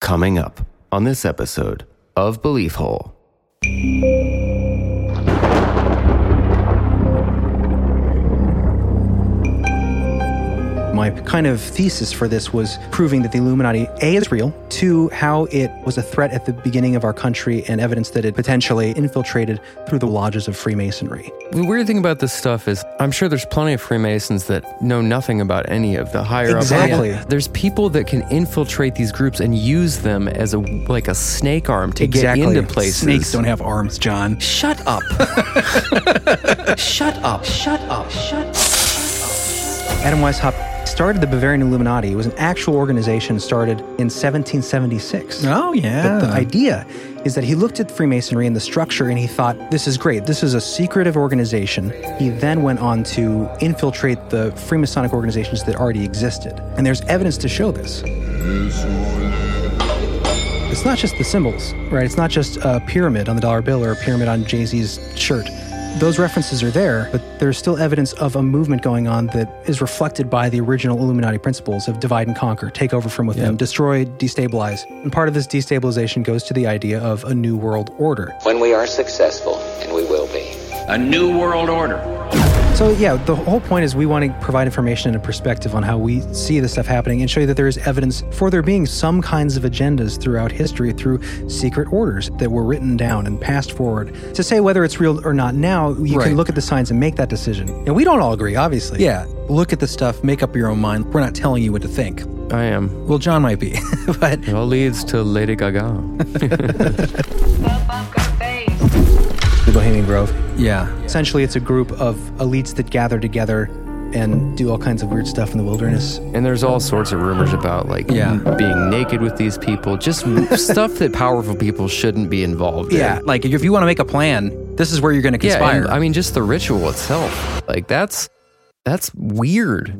Coming up on this episode of Belief Hole. My kind of thesis for this was proving that the Illuminati, A, is real, 2, how it was a threat at the beginning of our country, and evidence that it potentially infiltrated through the lodges of Freemasonry. The weird thing about this stuff is I'm sure there's plenty of Freemasons that know nothing about any of the higher Exactly. up. There's people that can infiltrate these groups and use them as a snake arm to get into places. Snakes don't have arms, John. Shut up. Shut up. Shut up. Shut up. Adam Weishaupt started the Bavarian Illuminati. It was an actual organization started in 1776. Oh, yeah. But the idea is that he looked at Freemasonry and the structure and he thought, this is great. This is a secretive organization. He then went on to infiltrate the Freemasonic organizations that already existed. And there's evidence to show this. It's not just the symbols, right? It's not just a pyramid on the dollar bill or a pyramid on Jay-Z's shirt. Those references are there, but there's still evidence of a movement going on that is reflected by the original Illuminati principles of divide and conquer, take over from within, destroy, destabilize. And part of this destabilization goes to the idea of a new world order. When we are successful, and we will be. A new world order. So yeah, the whole point is we want to provide information and a perspective on how we see this stuff happening and show you that there is evidence for there being some kinds of agendas throughout history through secret orders that were written down and passed forward. To say whether it's real or not now, you can look at the signs and make that decision. And we don't all agree, obviously. Yeah, look at the stuff, make up your own mind. We're not telling you what to think. I am. Well, John might be, but... It all leads to Lady Gaga. The Bohemian Grove. Yeah. Essentially, it's a group of elites that gather together and do all kinds of weird stuff in the wilderness. And there's all sorts of rumors about being naked with these people, just stuff that powerful people shouldn't be involved in. Yeah, like if you want to make a plan, this is where you're going to conspire. Yeah, and, I mean, just the ritual itself, like that's weird.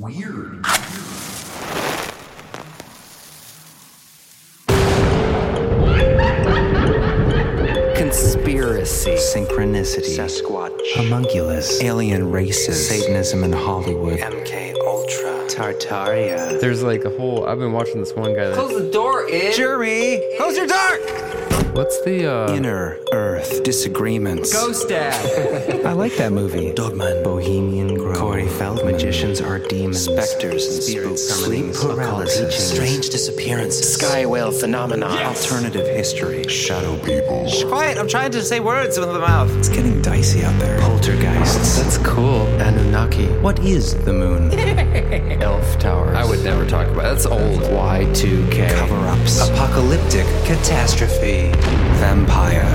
Conspiracy, synchronicity, Sasquatch, homunculus, alien races, Satanism in Hollywood, MK Ultra, Tartaria. There's like a whole. I've been watching this one guy. Close the door, Ed. Jeremy, close your door. What's the Inner Earth Disagreements? Ghost Dad. I like that movie. Dogman, Bohemian Grove, Corey Feldman, Magicians Are Demons, Specters and Spirits, Sleep Paralysis, Strange Disappearances, Sky Whale Phenomenon, Alternative History, Shadow People. Shh, quiet, I'm trying to say words with the mouth. It's getting dicey out there. Poltergeists. That's cool. Anunnaki. What is the moon? Elf Towers. I would never talk about it. That's old. Y2K. Cover-ups. Apocalyptic catastrophe. Vampire.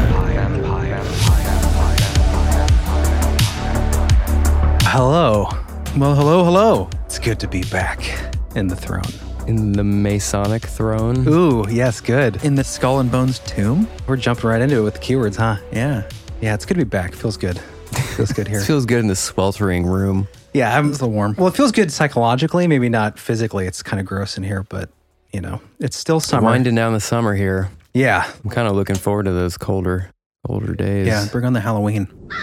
Hello. Well, hello. It's good to be back in the throne. In the Masonic throne. Ooh, yes, good. In the Skull and Bones tomb? We're jumping right into it with the keywords, huh? Yeah. Yeah, it's good to be back. Feels good. Feels good here. It feels good in this sweltering room. Yeah, It's a little warm. Well, it feels good psychologically, maybe not physically. It's kind of gross in here, but, you know, it's still summer. Winding down the summer here. Yeah. I'm kind of looking forward to those colder days. Yeah, bring on the Halloween.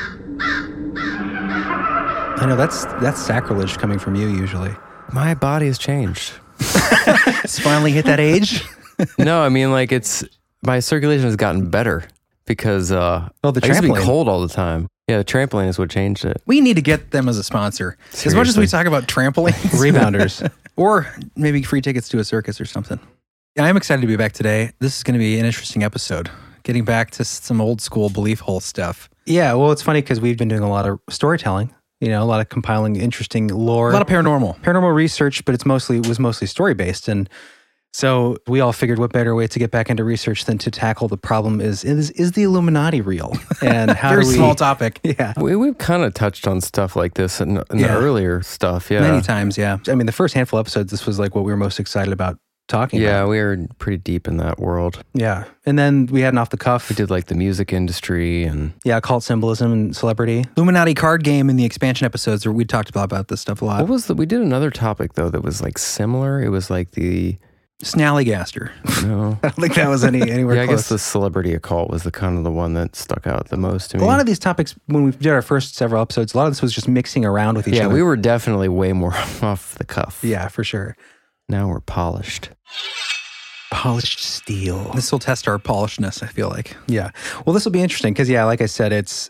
I know that's sacrilege coming from you usually. My body has changed. It's finally hit that age. No, I mean, like my circulation has gotten better because the I used to be trampoline. cold all the time. Yeah, the trampoline is what changed it. We need to get them as a sponsor. As much as we talk about trampolines. Rebounders. Or maybe free tickets to a circus or something. I'm excited to be back today. This is going to be an interesting episode. Getting back to some old school belief hole stuff. Yeah, well, it's funny because we've been doing a lot of storytelling, you know, a lot of compiling interesting lore. A lot of paranormal research, but it was mostly story-based. And so we all figured what better way to get back into research than to tackle the problem is the Illuminati real? And how Very do we... small topic. Yeah. We've kind of touched on stuff like this in the earlier stuff. Yeah. Many times, yeah. I mean, the first handful of episodes, this was like what we were most excited about talking about. Yeah, we were pretty deep in that world. Yeah. And then we had an off the cuff. We did like the music industry and... Yeah, occult symbolism and celebrity. Illuminati card game in the expansion episodes where we talked about this stuff a lot. We did another topic though that was like similar. It was like the... Snallygaster. No. I don't think that was anywhere I close. guess the celebrity occult was the kind of the one that stuck out the most to me. A lot of these topics, when we did our first several episodes, a lot of this was just mixing around with each other. Yeah, we were definitely way more off the cuff. Yeah, for sure. Now we're polished. Polished steel. This will test our polishedness, I feel like. Yeah. Well, this will be interesting because, like I said, it's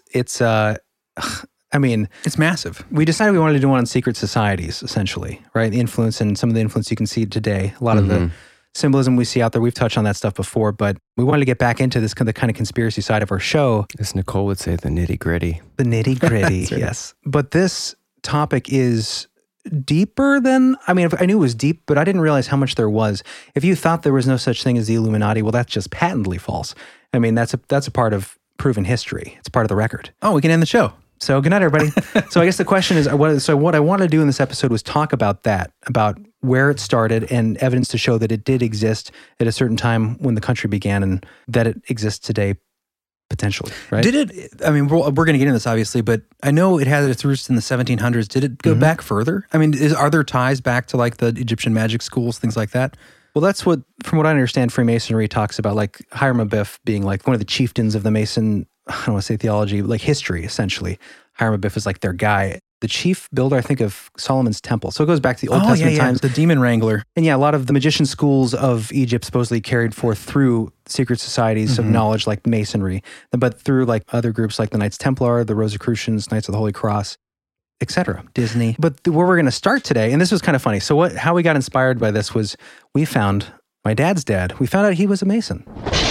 massive. We decided we wanted to do one on secret societies, essentially, right? The influence and some of the influence you can see today. A lot of the symbolism we see out there, we've touched on that stuff before, but we wanted to get back into this the kind of conspiracy side of our show. As Nicole would say, the nitty gritty. The nitty gritty, right. Yes. But this topic is deeper than, I knew it was deep, but I didn't realize how much there was. If you thought there was no such thing as the Illuminati, well, that's just patently false. That's a part of proven history. It's part of the record. Oh, we can end the show. So good night, everybody. So I guess the question is, what I wanted to do in this episode was talk about that, about where it started and evidence to show that it did exist at a certain time when the country began and that it exists today, potentially, right? Did it, we're going to get into this obviously, but I know it had its roots in the 1700s. Did it go back further? Are there ties back to like the Egyptian magic schools, things like that? Well, that's what, from what I understand, Freemasonry talks about, like Hiram Abiff being like one of the chieftains of the Mason, I don't want to say theology, like history, essentially. Hiram Abiff is like their guy. The chief builder, I think, of Solomon's temple. So it goes back to the Old Testament times. The demon wrangler. And a lot of the magician schools of Egypt supposedly carried forth through secret societies of knowledge like Masonry, but through like other groups like the Knights Templar, the Rosicrucians, Knights of the Holy Cross, etc. Disney. But where we're going to start today, and this was kind of funny. So how we got inspired by this was we found my dad's dad. We found out he was a Mason.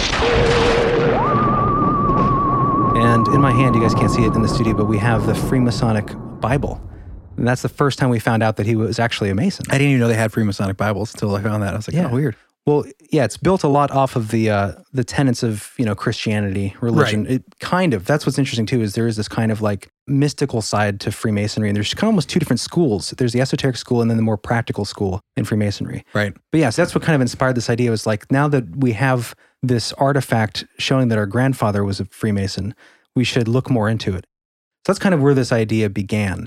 And in my hand, you guys can't see it in the studio, but we have the Freemasonic Bible. And that's the first time we found out that he was actually a Mason. I didn't even know they had Freemasonic Bibles until I found that. I was like, oh, weird. Well, it's built a lot off of the tenets of, Christianity, religion. Right. It kind of, that's what's interesting too, is there is this kind of like mystical side to Freemasonry. And there's kind of almost two different schools. There's the esoteric school and then the more practical school in Freemasonry. Right. But so that's what kind of inspired this idea, was like, now that we have this artifact showing that our grandfather was a Freemason, we should look more into it. So that's kind of where this idea began.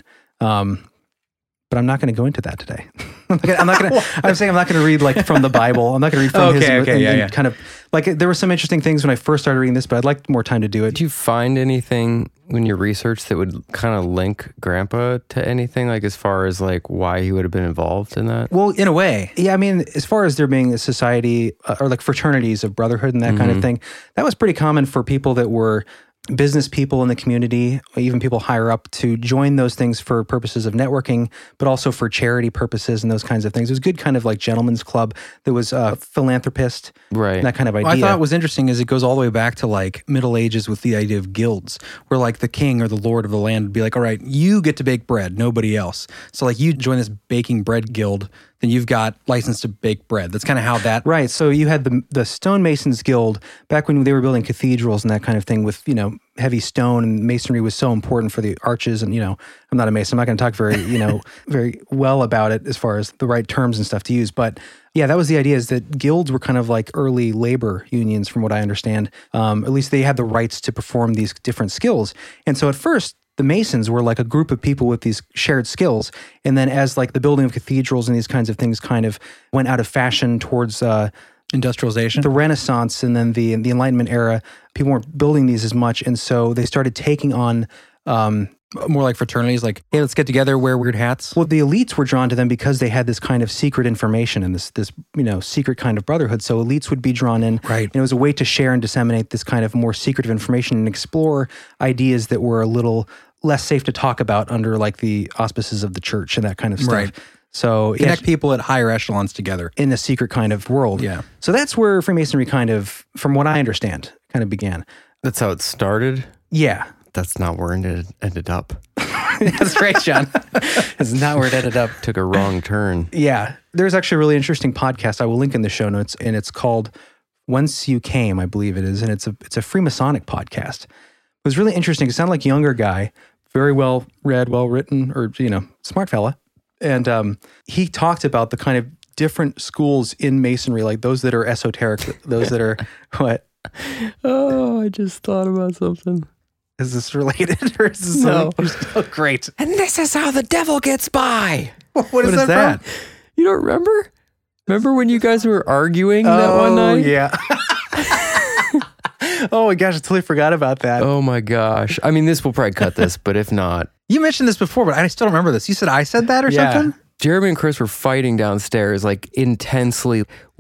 But I'm not going to go into that today. I'm not going to read like from the Bible. I'm not going to read from his. Kind of like there were some interesting things when I first started reading this, but I'd like more time to do it. Did you find anything in your research that would kind of link Grandpa to anything, like as far as like why he would have been involved in that? Well, in a way, yeah. As far as there being a society or like fraternities of brotherhood and that kind of thing, that was pretty common for people that were business people in the community, even people higher up, to join those things for purposes of networking, but also for charity purposes and those kinds of things. It was a good kind of like gentleman's club that was a philanthropist, right? That kind of idea. Well, I thought it was interesting is it goes all the way back to like Middle Ages with the idea of guilds, where like the king or the lord of the land would be like, all right, you get to bake bread, nobody else. So like you join this baking bread guild, then you've got license to bake bread. That's kind of how that... Right. So you had the Stonemasons Guild back when they were building cathedrals and that kind of thing with, heavy stone, and masonry was so important for the arches. And, I'm not a mason. I'm not going to talk very, very well about it as far as the right terms and stuff to use. But yeah, that was the idea, is that guilds were kind of like early labor unions from what I understand. At least they had the rights to perform these different skills. And so at first, the Masons were like a group of people with these shared skills. And then as like the building of cathedrals and these kinds of things kind of went out of fashion towards industrialization, the Renaissance, and then the Enlightenment era, people weren't building these as much. And so they started taking on more like fraternities, like, hey, let's get together, wear weird hats. Well, the elites were drawn to them because they had this kind of secret information and this secret kind of brotherhood. So elites would be drawn in. Right. And it was a way to share and disseminate this kind of more secretive information and explore ideas that were a little less safe to talk about under like the auspices of the church and that kind of stuff. Right. So connect people at higher echelons together in a secret kind of world. Yeah. So that's where Freemasonry kind of, from what I understand, kind of began. That's how it started? Yeah. That's not where it ended up. That's right, John. That's not where it ended up. Took a wrong turn. Yeah. There's actually a really interesting podcast I will link in the show notes, and it's called Whence You Came, I believe it is, and it's a Freemasonic podcast. It was really interesting. It sounded like a younger guy, very well read, well written, or, smart fella. And he talked about the kind of different schools in Masonry, like those that are esoteric, those that are, what? Oh, I just thought about something. Is this related? Or is this no? Oh, great. And this is how the devil gets by. What is that from? You don't remember? Remember when you guys were arguing that one night? Yeah. Oh my gosh, I totally forgot about that. Oh my gosh. I mean, this will probably cut this, but if not. You mentioned this before, but I still don't remember this. You said I said that or something? Jeremy and Chris were fighting downstairs, like intensely.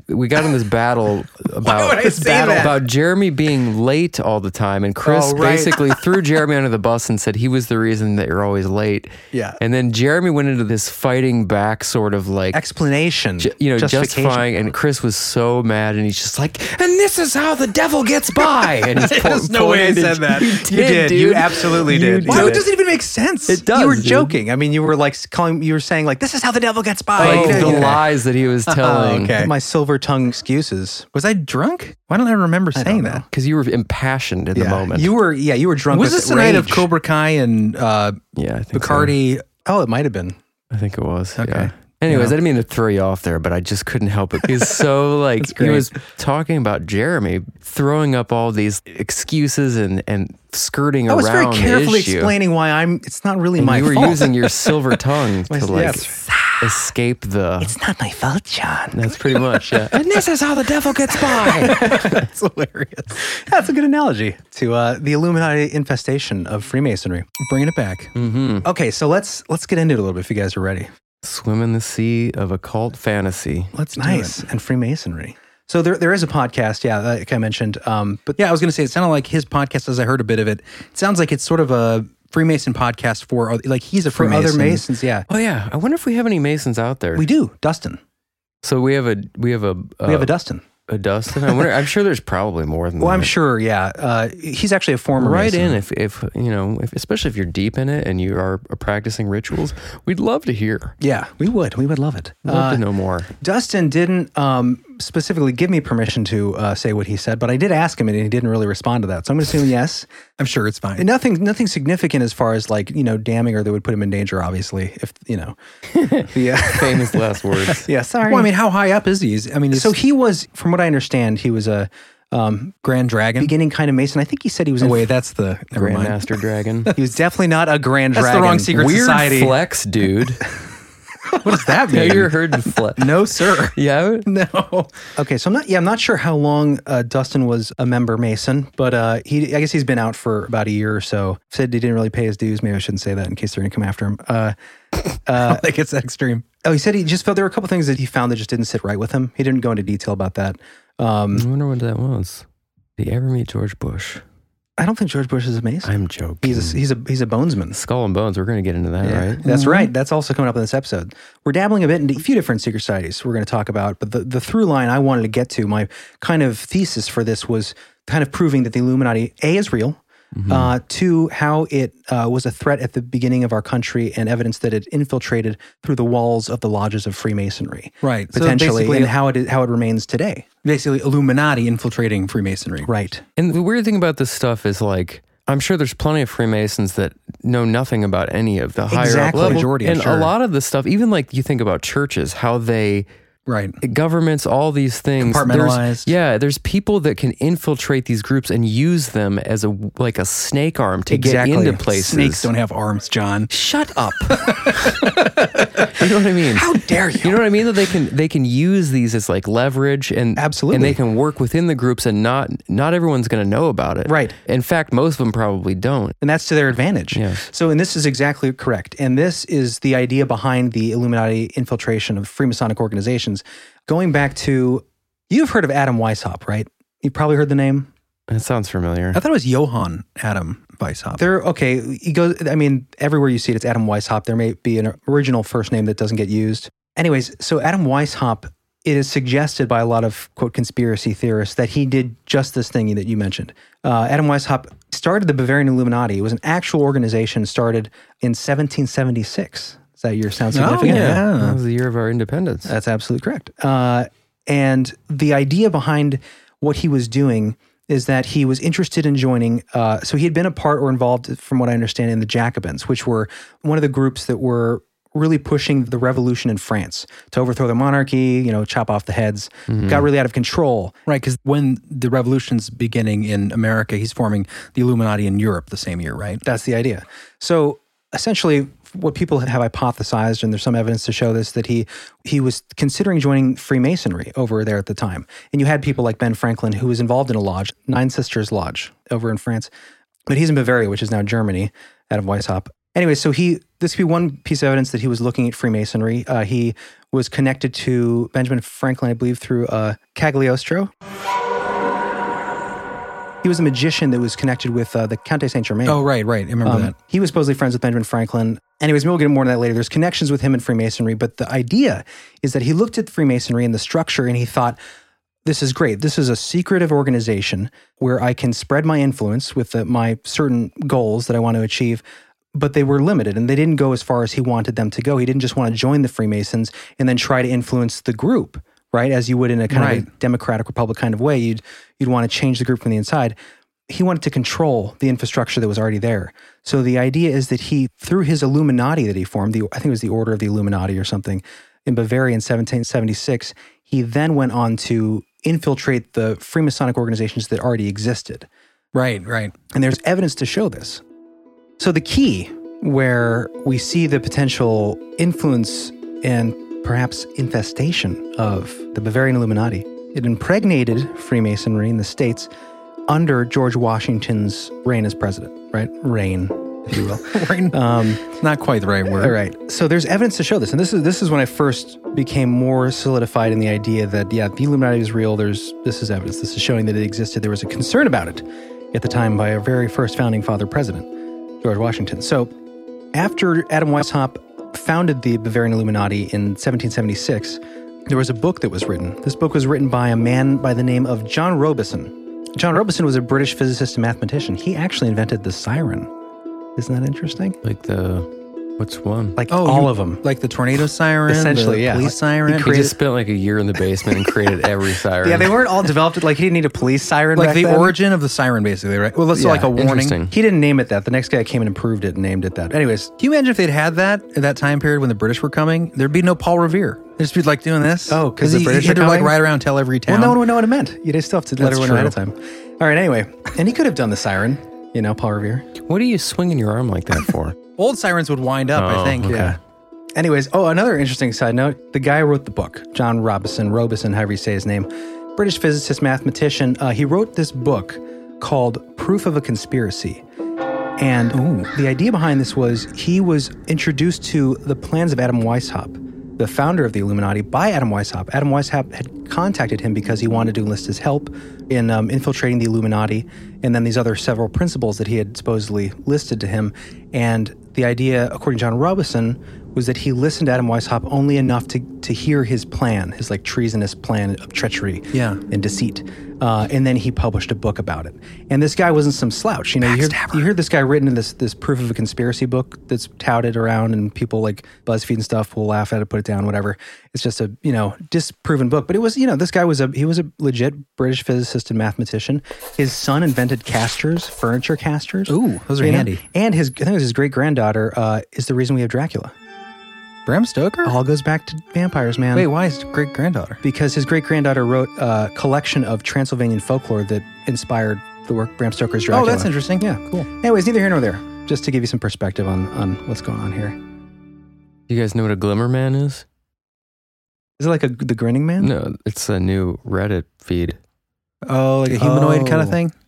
we got in this battle about Jeremy being late all the time, and Chris basically threw Jeremy under the bus and said he was the reason that you're always late. Yeah. And then Jeremy went into this fighting back sort of like explanation, justifying, and Chris was so mad, and he's just like, and this is how the devil gets by. And he's There's no way I said that. You did. Dude. You absolutely did. Wow, it doesn't even make sense. It does. You were dude. joking. I mean, you were like you were saying like, this is how the devil gets by. Like the lies that he was telling. Okay. My silver tongue excuses. Was I drunk? Why don't I remember saying that? Because you were impassioned in the moment. You were drunk. Was with this the night of rage. Cobra Kai and Yeah, I think Bacardi? Oh, it might have been. I think it was. Okay. Yeah. Anyways, Yeah. I didn't mean to throw you off there, but I just couldn't help it. He's so like, he great. was talking about Jeremy throwing up all these excuses and skirting I was very around carefully the issue. explaining why it's not really And my you were fault. using your silver tongue to like Yes. escape the... It's not my fault, John. That's pretty much, yeah. And this is how the devil gets by. That's hilarious. That's a good analogy to the Illuminati infestation of Freemasonry. Bringing it back. Mm-hmm. Okay, so let's get into it a little bit if you guys are ready. Swim in the sea of occult fantasy. Let's do it. And Freemasonry. So there is a podcast, like I mentioned. But Yeah, I was going to say, it sounded like his podcast, as I heard a bit of it. It sounds like it's sort of a Freemason podcast for, like, he's a for Freemason. other Masons, yeah. Oh yeah, I wonder if we have any Masons out there. We do. Dustin. So we have a We have a Dustin. A Dustin? I wonder, I'm sure there's probably more than Well, that. I'm sure, yeah. He's actually a former Write Mason. in if you know, especially if you're deep in it and you are practicing rituals. We'd love to hear. Yeah, we would. We would love it. Love to know more. Dustin didn't specifically give me permission to say what he said, but I did ask him and he didn't really respond to that. So I'm going to assume yes. I'm sure it's fine. And nothing significant as far as like, damning or that would put him in danger, obviously, if, Famous last words. Yeah, sorry. Well, I mean, how high up is he? So he was, from what I understand, he was a Grand Dragon? beginning kind of Mason. I think he said he was Oh, wait, that's the... Never mind. Grandmaster Dragon. He was definitely not a Grand That's Dragon. the wrong secret Weird society. flex, dude. What does that Have mean? you ever heard the flex? No, sir. Yeah. No. Okay, so I'm not sure how long Dustin was a member Mason, but I guess he's been out for about a year or so. Said he didn't really pay his dues. Maybe I shouldn't say that in case they're going to come after him. I don't think it's that extreme. Oh, he said he just felt there were a couple things that he found that just didn't sit right with him. He didn't go into detail about that. I wonder what that was. Did you ever meet George Bush? I don't think George Bush is a Mason. I'm joking. He's a bonesman. Skull and Bones. We're going to get into that, right? That's right. That's also coming up in this episode. We're dabbling a bit into a few different secret societies we're going to talk about, but the through line I wanted to get to, my kind of thesis for this was kind of proving that the Illuminati, A, is real, two, how it was a threat at the beginning of our country and evidence that it infiltrated through the walls of the lodges of Freemasonry. Right. So Potentially, basically- and how it remains today. Basically, Illuminati infiltrating Freemasonry. Right. And the weird thing about this stuff is like, I'm sure there's plenty of Freemasons that know nothing about any of the higher Exactly. up level. Majority, I'm and sure. a lot of the stuff, even like you think about churches, how they Right. governments, all these things. Compartmentalized. There's people that can infiltrate these groups and use them as a snake arm to Exactly. get into places. Snakes don't have arms, John. Shut up. You know what I mean? How dare you? You know what I mean? That they can use these as like leverage and Absolutely. and they can work within the groups and not everyone's going to know about it. Right. In fact, most of them probably don't. And that's to their advantage. Yes. So, and this is exactly correct. And this is the idea behind the Illuminati infiltration of Freemasonic organizations. Going back to, you've heard of Adam Weishaupt, right? You've probably heard the name. That sounds familiar. I thought it was Johann Adam Weishaupt. He goes, I mean, everywhere you see it, it's Adam Weishaupt. There may be an original first name that doesn't get used. Anyways, so Adam Weishaupt, it is suggested by a lot of, quote, conspiracy theorists that he did just this thing that you mentioned. Adam Weishaupt started the Bavarian Illuminati. It was an actual organization started in 1776. Does that year sound significant? That was the year of our independence. That's absolutely correct. And the idea behind what he was doing is that he was interested in joining, so he had been a part or involved, from what I understand, in the Jacobins, which were one of the groups that were really pushing the revolution in France to overthrow the monarchy, chop off the heads, got really out of control. Right, because when the revolution's beginning in America, he's forming the Illuminati in Europe the same year, right? That's the idea. So essentially, what people have hypothesized, and there's some evidence to show this, that he was considering joining Freemasonry over there at the time. And you had people like Ben Franklin, who was involved in a lodge, Nine Sisters Lodge over in France. But he's in Bavaria, which is now Germany, out of Weishaupt. Anyway, so this could be one piece of evidence that he was looking at Freemasonry. He was connected to Benjamin Franklin, I believe, through Cagliostro. He was a magician that was connected with the Count de Saint-Germain. Oh, right. I remember that. He was supposedly friends with Benjamin Franklin. Anyways, we'll get more into that later. There's connections with him in Freemasonry, but the idea is that he looked at Freemasonry and the structure and he thought, this is great. This is a secretive organization where I can spread my influence with my certain goals that I want to achieve, but they were limited and they didn't go as far as he wanted them to go. He didn't just want to join the Freemasons and then try to influence the group, right? As you would in a kind of a democratic republic kind of way. You'd want to change the group from the inside. He wanted to control the infrastructure that was already there. So the idea is that he, through his Illuminati that he formed, I think it was the Order of the Illuminati or something, in Bavaria in 1776, he then went on to infiltrate the Freemasonic organizations that already existed. Right. And there's evidence to show this. So the key where we see the potential influence and perhaps infestation of the Bavarian Illuminati, it impregnated Freemasonry in the States under George Washington's reign as president, right? Reign, if you will. Reign. Not quite the right word. All right. So there's evidence to show this. And this is when I first became more solidified in the idea that, the Illuminati is real. This is evidence. This is showing that it existed. There was a concern about it at the time by our very first founding father president, George Washington. So after Adam Weishaupt founded the Bavarian Illuminati in 1776, there was a book that was written. This book was written by a man by the name of John Robison. John Robison was a British physicist and mathematician. He actually invented the siren. Isn't that interesting? What's one? All of them. Like the tornado siren, essentially, the police siren. He just spent like a year in the basement and created every siren. Yeah, they weren't all developed. Like, he didn't need a police siren like back the then. origin of the siren, basically, right? Well, let's like a warning. He didn't name it that. The next guy came and improved it and named it that. Anyways. Can you imagine if they'd had that at that time period when the British were coming? There'd be no Paul Revere. They'd just be like doing this. Oh, because the British he had are to coming? ride around and tell every town. Well, no one would know what it meant. You'd still have to let everyone know ahead of true. time. All right, anyway. And he could have done the siren, Paul Revere. What are you swinging your arm like that for? Old sirens would wind up, I think. Okay. Yeah. Anyways, another interesting side note. The guy who wrote the book, John Robison, however you say his name, British physicist, mathematician, he wrote this book called Proof of a Conspiracy. And the idea behind this was he was introduced to the plans of Adam Weishaupt, the founder of the Illuminati, by Adam Weishaupt. Adam Weishaupt had contacted him because he wanted to enlist his help in infiltrating the Illuminati, and then these other several principles that he had supposedly listed to him. And the idea, according to John Robison, was that he listened to Adam Weishaupt only enough to hear his plan, his treasonous plan of treachery and deceit. And then he published a book about it. And this guy wasn't some slouch. You hear this guy written in this Proof of a Conspiracy book that's touted around, and people like BuzzFeed and stuff will laugh at it, put it down, whatever. It's just a, disproven book. But it was, this guy was a legit British physicist and mathematician. His son invented casters, furniture casters. Ooh, those are handy. And I think it was his great-granddaughter is the reason we have Dracula. Bram Stoker? All goes back to vampires, man. Wait, why is great-granddaughter? Because his great-granddaughter wrote a collection of Transylvanian folklore that inspired the work Bram Stoker's Dracula. Oh, that's interesting. Yeah, cool. Anyways, neither here nor there. Just to give you some perspective on what's going on here. You guys know what a glimmer man is? Is it like the grinning man? No, it's a new Reddit feed. Oh, like a humanoid kind of thing?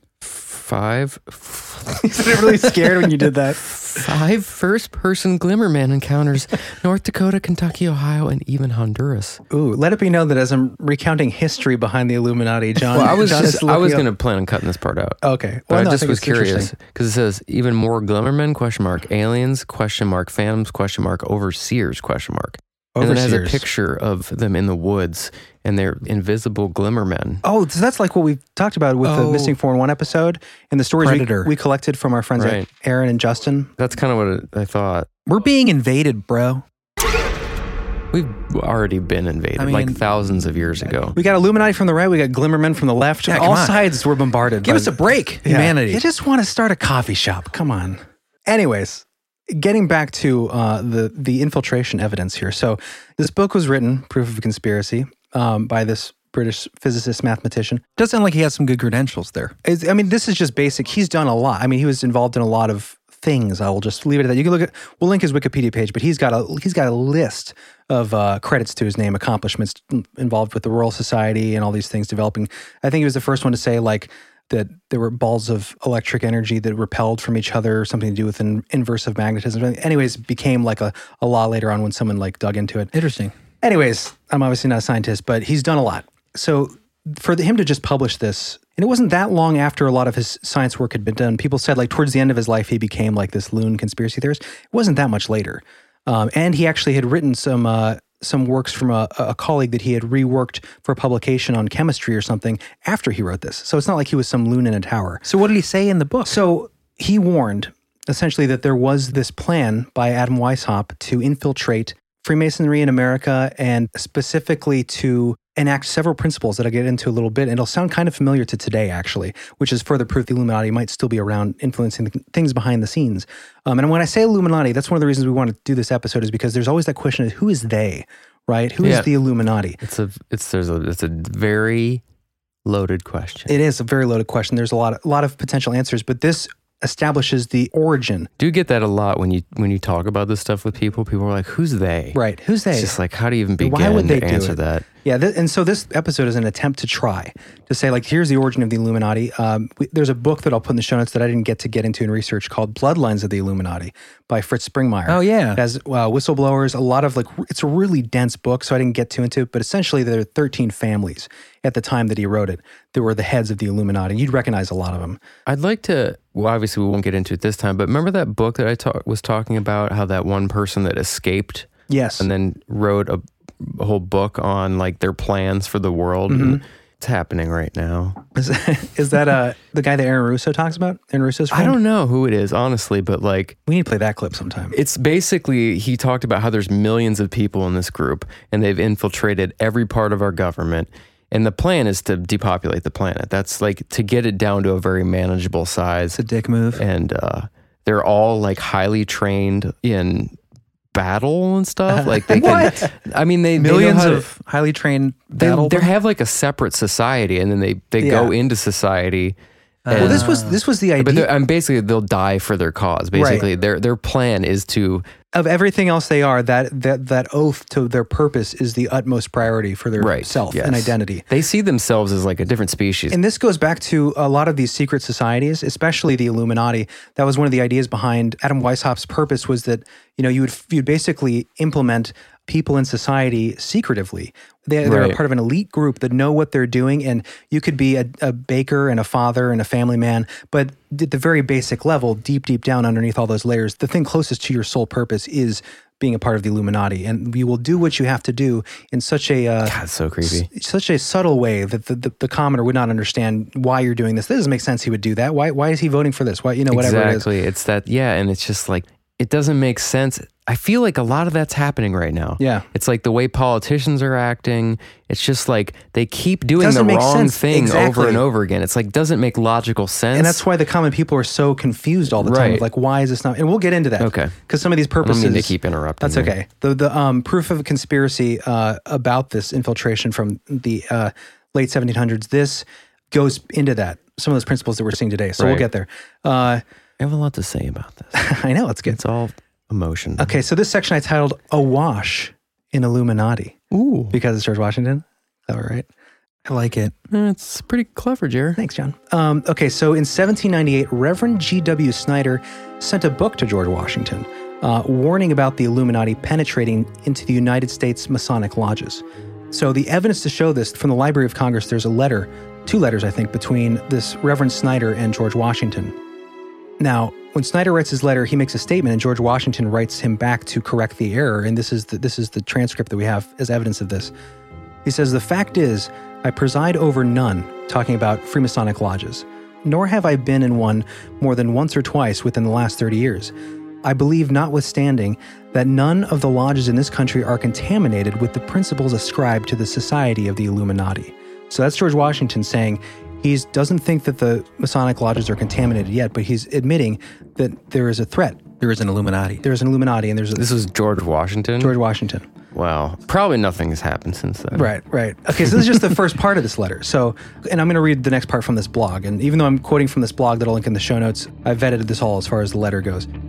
5. You sounded really scared when you did that. 5 first-person Glimmerman encounters North Dakota, Kentucky, Ohio, and even Honduras. Ooh, let it be known that as I'm recounting history behind the Illuminati, John. Well, I was going to plan on cutting this part out. Okay. But I just was curious because it says even more Glimmermen, ? Aliens, ? Phantoms, ? Overseers, ? And then it has a picture of them in the woods, and they're invisible Glimmermen. Oh, so that's like what we talked about with the Missing 4-in-1 episode and the stories we collected from our friends like Aaron and Justin. That's kind of what I thought. We're being invaded, bro. We've already been invaded, thousands of years ago. We got Illuminati from the right, we got Glimmermen from the left. Yeah, all sides were bombarded. Give us a break, humanity. You just want to start a coffee shop. Come on. Anyways, getting back to the infiltration evidence here. So this book was written, Proof of a Conspiracy, by this British physicist, mathematician. Does sound like he has some good credentials there. This is just basic. He's done a lot. He was involved in a lot of things. I will just leave it at that. You can we'll link his Wikipedia page, but he's got a list of credits to his name, accomplishments involved with the Royal Society and all these things developing. I think he was the first one to say that there were balls of electric energy that repelled from each other, something to do with an inverse of magnetism. Anyways, it became like a law later on when someone like dug into it. Interesting. Anyways, I'm obviously not a scientist, but he's done a lot. So for him to just publish this, and it wasn't that long after a lot of his science work had been done. People said like towards the end of his life, he became like this loon conspiracy theorist. It wasn't that much later. And he actually had written some works from a colleague that he had reworked for publication on chemistry or something after he wrote this. So it's not like he was some loon in a tower. So what did he say in the book? So he warned essentially that there was this plan by Adam Weishaupt to infiltrate Freemasonry in America and specifically to enact several principles that I'll get into a little bit. And it'll sound kind of familiar to today, actually, which is further proof the Illuminati might still be around influencing things behind the scenes. And when I say Illuminati, that's one of the reasons we want to do this episode is because there's always that question of who is they, right? Who is the Illuminati? It's a very loaded question. It is a very loaded question. There's a lot of potential answers, but this establishes the origin. Do you get that a lot when you talk about this stuff with people? People are like, who's they? Right. Who's they? It's just like, how do you even begin Why would they to answer do it? that? Yeah. And so this episode is an attempt to try to say, like, here's the origin of the Illuminati. There's a book that I'll put in the show notes that I didn't get to in research called Bloodlines of the Illuminati by Fritz Springmeier. Oh, yeah. It has whistleblowers, a lot of it's a really dense book, so I didn't get into it. But essentially, there are 13 families at the time that he wrote it that were the heads of the Illuminati. You'd recognize a lot of them. I'd like to, well, obviously we won't get into it this time, but remember that book that I was talking about, how that one person that escaped? Yes. And then wrote a whole book on like their plans for the world. Mm-hmm. It's happening right now. Is that the guy that Aaron Russo talks about? Aaron Russo's friend? I don't know who it is, honestly, but like... We need to play that clip sometime. It's basically, he talked about how there's millions of people in this group and they've infiltrated every part of our government. And the plan is to depopulate the planet. That's like to get it down to a very manageable size. It's a dick move. And they're all like highly trained in battle and stuff. Like they can, I mean, millions of highly trained battle. They have like a separate society, and then they go into society. Well, this was the idea. But basically, they'll die for their cause. Basically, their plan is to. Of everything else they are, that oath to their purpose is the utmost priority for their self and identity. They see themselves as like a different species. And this goes back to a lot of these secret societies, especially the Illuminati. That was one of the ideas behind Adam Weishaupt's purpose, was that, you know, you'd basically implement people in society secretively. They're a part of an elite group that know what they're doing, and you could be a baker and a father and a family man, but at the very basic level, deep down underneath all those layers, the thing closest to your sole purpose is being a part of the Illuminati, and you will do what you have to do in such a God, so creepy, such a subtle way that the commoner would not understand why you're doing this. That doesn't make sense. He would do that. Why is he voting for this? Why, whatever exactly. it is. It's that, and it's just like it doesn't make sense. I feel like a lot of that's happening right now. Yeah. It's like the way politicians are acting. It's just like they keep doing the wrong thing over and over again. It's like, doesn't make logical sense. And that's why the common people are so confused all the time. Like, why is this not? And we'll get into that. Okay. Because some of these purposes. I don't mean to keep interrupting. That's okay. The proof of a conspiracy about this infiltration from the late 1700s, this goes into that. Some of those principles that we're seeing today. So we'll get there. I have a lot to say about this. I know. Let's get. It's all emotion. Okay, so this section I titled "Awash in Illuminati." Ooh. Because it's George Washington. Is that all right? I like it. It's pretty clever, Jer. Thanks, John. Okay, so in 1798, Reverend G.W. Snyder sent a book to George Washington warning about the Illuminati penetrating into the United States Masonic lodges. So the evidence to show this, from the Library of Congress, there's a letter, 2 letters, I think, between this Reverend Snyder and George Washington. Now, when Snyder writes his letter, he makes a statement, and George Washington writes him back to correct the error, and this is the transcript that we have as evidence of this. He says, "The fact is, I preside over none," talking about Freemasonic lodges, "nor have I been in one more than once or twice within the last 30 years. I believe, notwithstanding, that none of the lodges in this country are contaminated with the principles ascribed to the Society of the Illuminati." So that's George Washington saying he doesn't think that the Masonic lodges are contaminated yet, but he's admitting that there is a threat. There is an Illuminati. There's an Illuminati, and This was George Washington? George Washington. Wow. Probably nothing has happened since then. Right. Okay, so this is just the first part of this letter. So, and I'm going to read the next part from this blog. And even though I'm quoting from this blog that I'll link in the show notes, I vetted this all as far as the letter goes.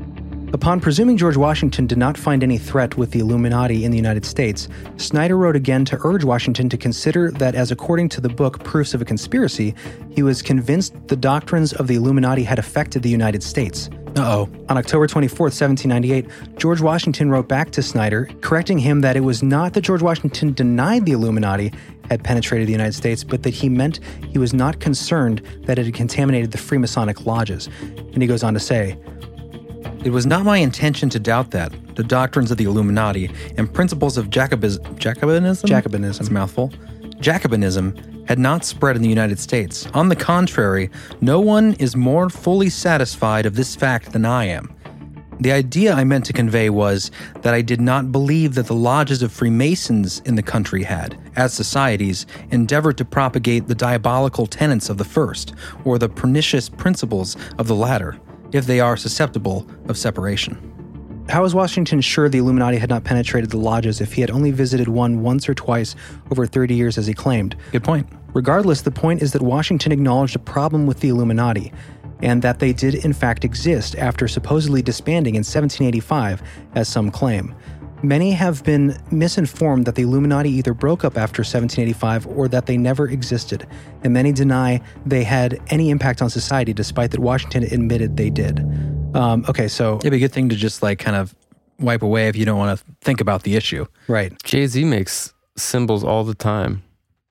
Upon presuming George Washington did not find any threat with the Illuminati in the United States, Snyder wrote again to urge Washington to consider that, as according to the book Proofs of a Conspiracy, he was convinced the doctrines of the Illuminati had affected the United States. On October 24th, 1798, George Washington wrote back to Snyder, correcting him that it was not that George Washington denied the Illuminati had penetrated the United States, but that he meant he was not concerned that it had contaminated the Freemasonic lodges. And he goes on to say, "It was not my intention to doubt that the doctrines of the Illuminati and principles of Jacobinism? That's a mouthful. Jacobinism had not spread in the United States. On the contrary, no one is more fully satisfied of this fact than I am. The idea I meant to convey was that I did not believe that the lodges of Freemasons in the country had, as societies, endeavored to propagate the diabolical tenets of the first, or the pernicious principles of the latter, if they are susceptible of separation." How was Washington sure the Illuminati had not penetrated the lodges if he had only visited one once or twice over 30 years as he claimed? Good point. Regardless, the point is that Washington acknowledged a problem with the Illuminati, and that they did in fact exist after supposedly disbanding in 1785, as some claim. Many have been misinformed that the Illuminati either broke up after 1785 or that they never existed, and many deny they had any impact on society despite that Washington admitted they did. So... It'd be a good thing to just kind of wipe away if you don't want to think about the issue. Right. Jay-Z makes symbols all the time.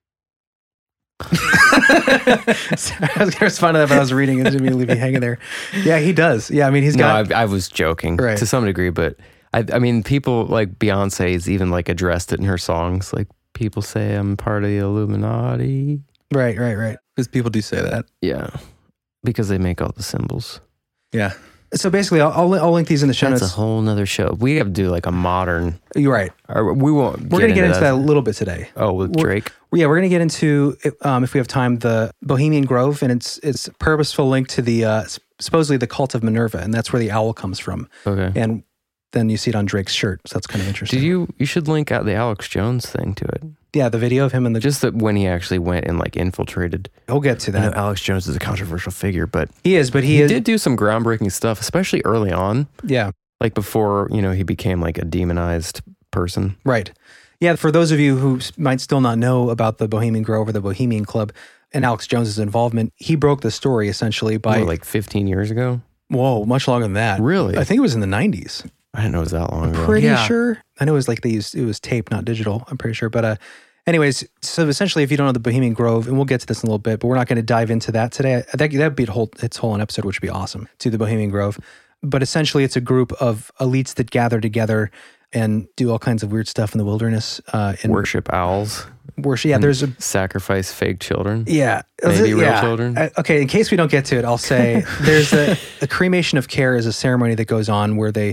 I was going to respond to that, but I was reading it. It didn't mean to leave me hanging there. Yeah, he does. Yeah, I mean, he's got... No, I was joking to some degree, but I mean, people like Beyonce's even addressed it in her songs. Like, people say I'm part of the Illuminati. Right. Because people do say that. Yeah, because they make all the symbols. Yeah. So basically, I'll link these in the show notes. That's a whole nother show. We have to do a modern... You're right. We won't. We're going to get into that a little bit today. Oh, with Drake? We're going to get into, if we have time, the Bohemian Grove, and its purposeful link to the supposedly the cult of Minerva, and that's where the owl comes from. Okay. And then you see it on Drake's shirt, so that's kind of interesting. You should link out the Alex Jones thing to it. Yeah, the video of him and the... Just that when he actually went and infiltrated. We'll get to that. I know Alex Jones is a controversial figure, but... He is, but he did do some groundbreaking stuff, especially early on. Yeah. Before, he became a demonized person. Right. Yeah, for those of you who might still not know about the Bohemian Grove or the Bohemian Club and Alex Jones's involvement, he broke the story essentially by... 15 years ago? Whoa, much longer than that. Really? I think it was in the 90s. I didn't know it was that long ago. Pretty sure. I know it was it was tape, not digital, I'm pretty sure. But anyways, so essentially, if you don't know the Bohemian Grove, and we'll get to this in a little bit, but we're not going to dive into that today. That'd be its whole episode, which would be awesome, to the Bohemian Grove. But essentially, it's a group of elites that gather together and do all kinds of weird stuff in the wilderness. And worship owls. There's a... Sacrifice fake children. Yeah. Maybe real children. Okay, in case we don't get to it, I'll say there's a cremation of care is a ceremony that goes on where they...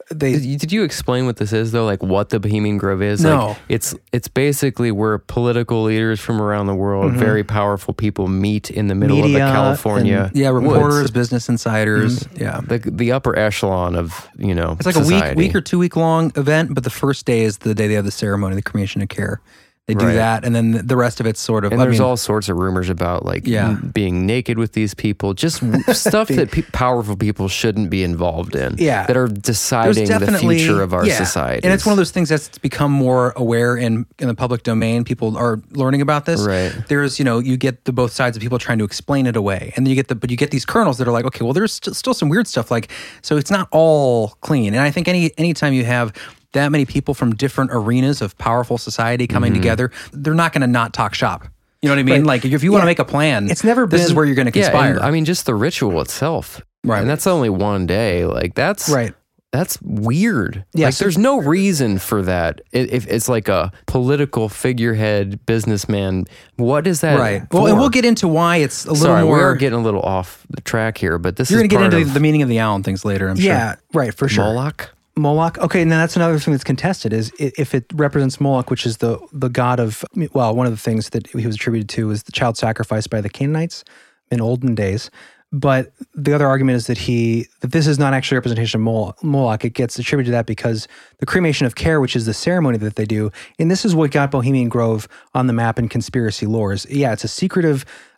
Did you explain what this is, though? What the Bohemian Grove is? No. It's basically where political leaders from around the world, very powerful people, meet in the middle of California. Reporters, woods. Business insiders. Yeah. The upper echelon of, It's like society. a week or 2 week long event, but the first day is the day they have the ceremony, the cremation of care. They do that, and then the rest of it's sort of... And there's all sorts of rumors about, being naked with these people, just stuff that powerful people shouldn't be involved in, that are deciding the future of our society. And it's one of those things that's become more aware in the public domain. People are learning about this. Right. There's, you get the both sides of people trying to explain it away, and then you get these kernels that are like, okay, well, there's still some weird stuff, so it's not all clean. And I think anytime you have that many people from different arenas of powerful society coming together, they're not going to not talk shop. You know what I mean? Right. If you want to make a plan, it's never this is where you're going to conspire. And, just the ritual itself. Right. And that's only one day. That's... Right. That's weird. Yeah, there's no reason for that. If it's a political figurehead, businessman, what is that? Right. For? Well, and we'll get into why it's a little more... we are getting a little off the track here, but this you're is going to get into the meaning of the owl and things later, I'm sure. Yeah, right, for sure. Moloch? Okay, now that's another thing that's contested, is if it represents Moloch, which is the god of... Well, one of the things that he was attributed to is the child sacrifice by the Canaanites in olden days. But the other argument is that this is not actually a representation of Moloch. It gets attributed to that because the cremation of care, which is the ceremony that they do, and this is what got Bohemian Grove on the map in conspiracy lores. Yeah, it's a secretive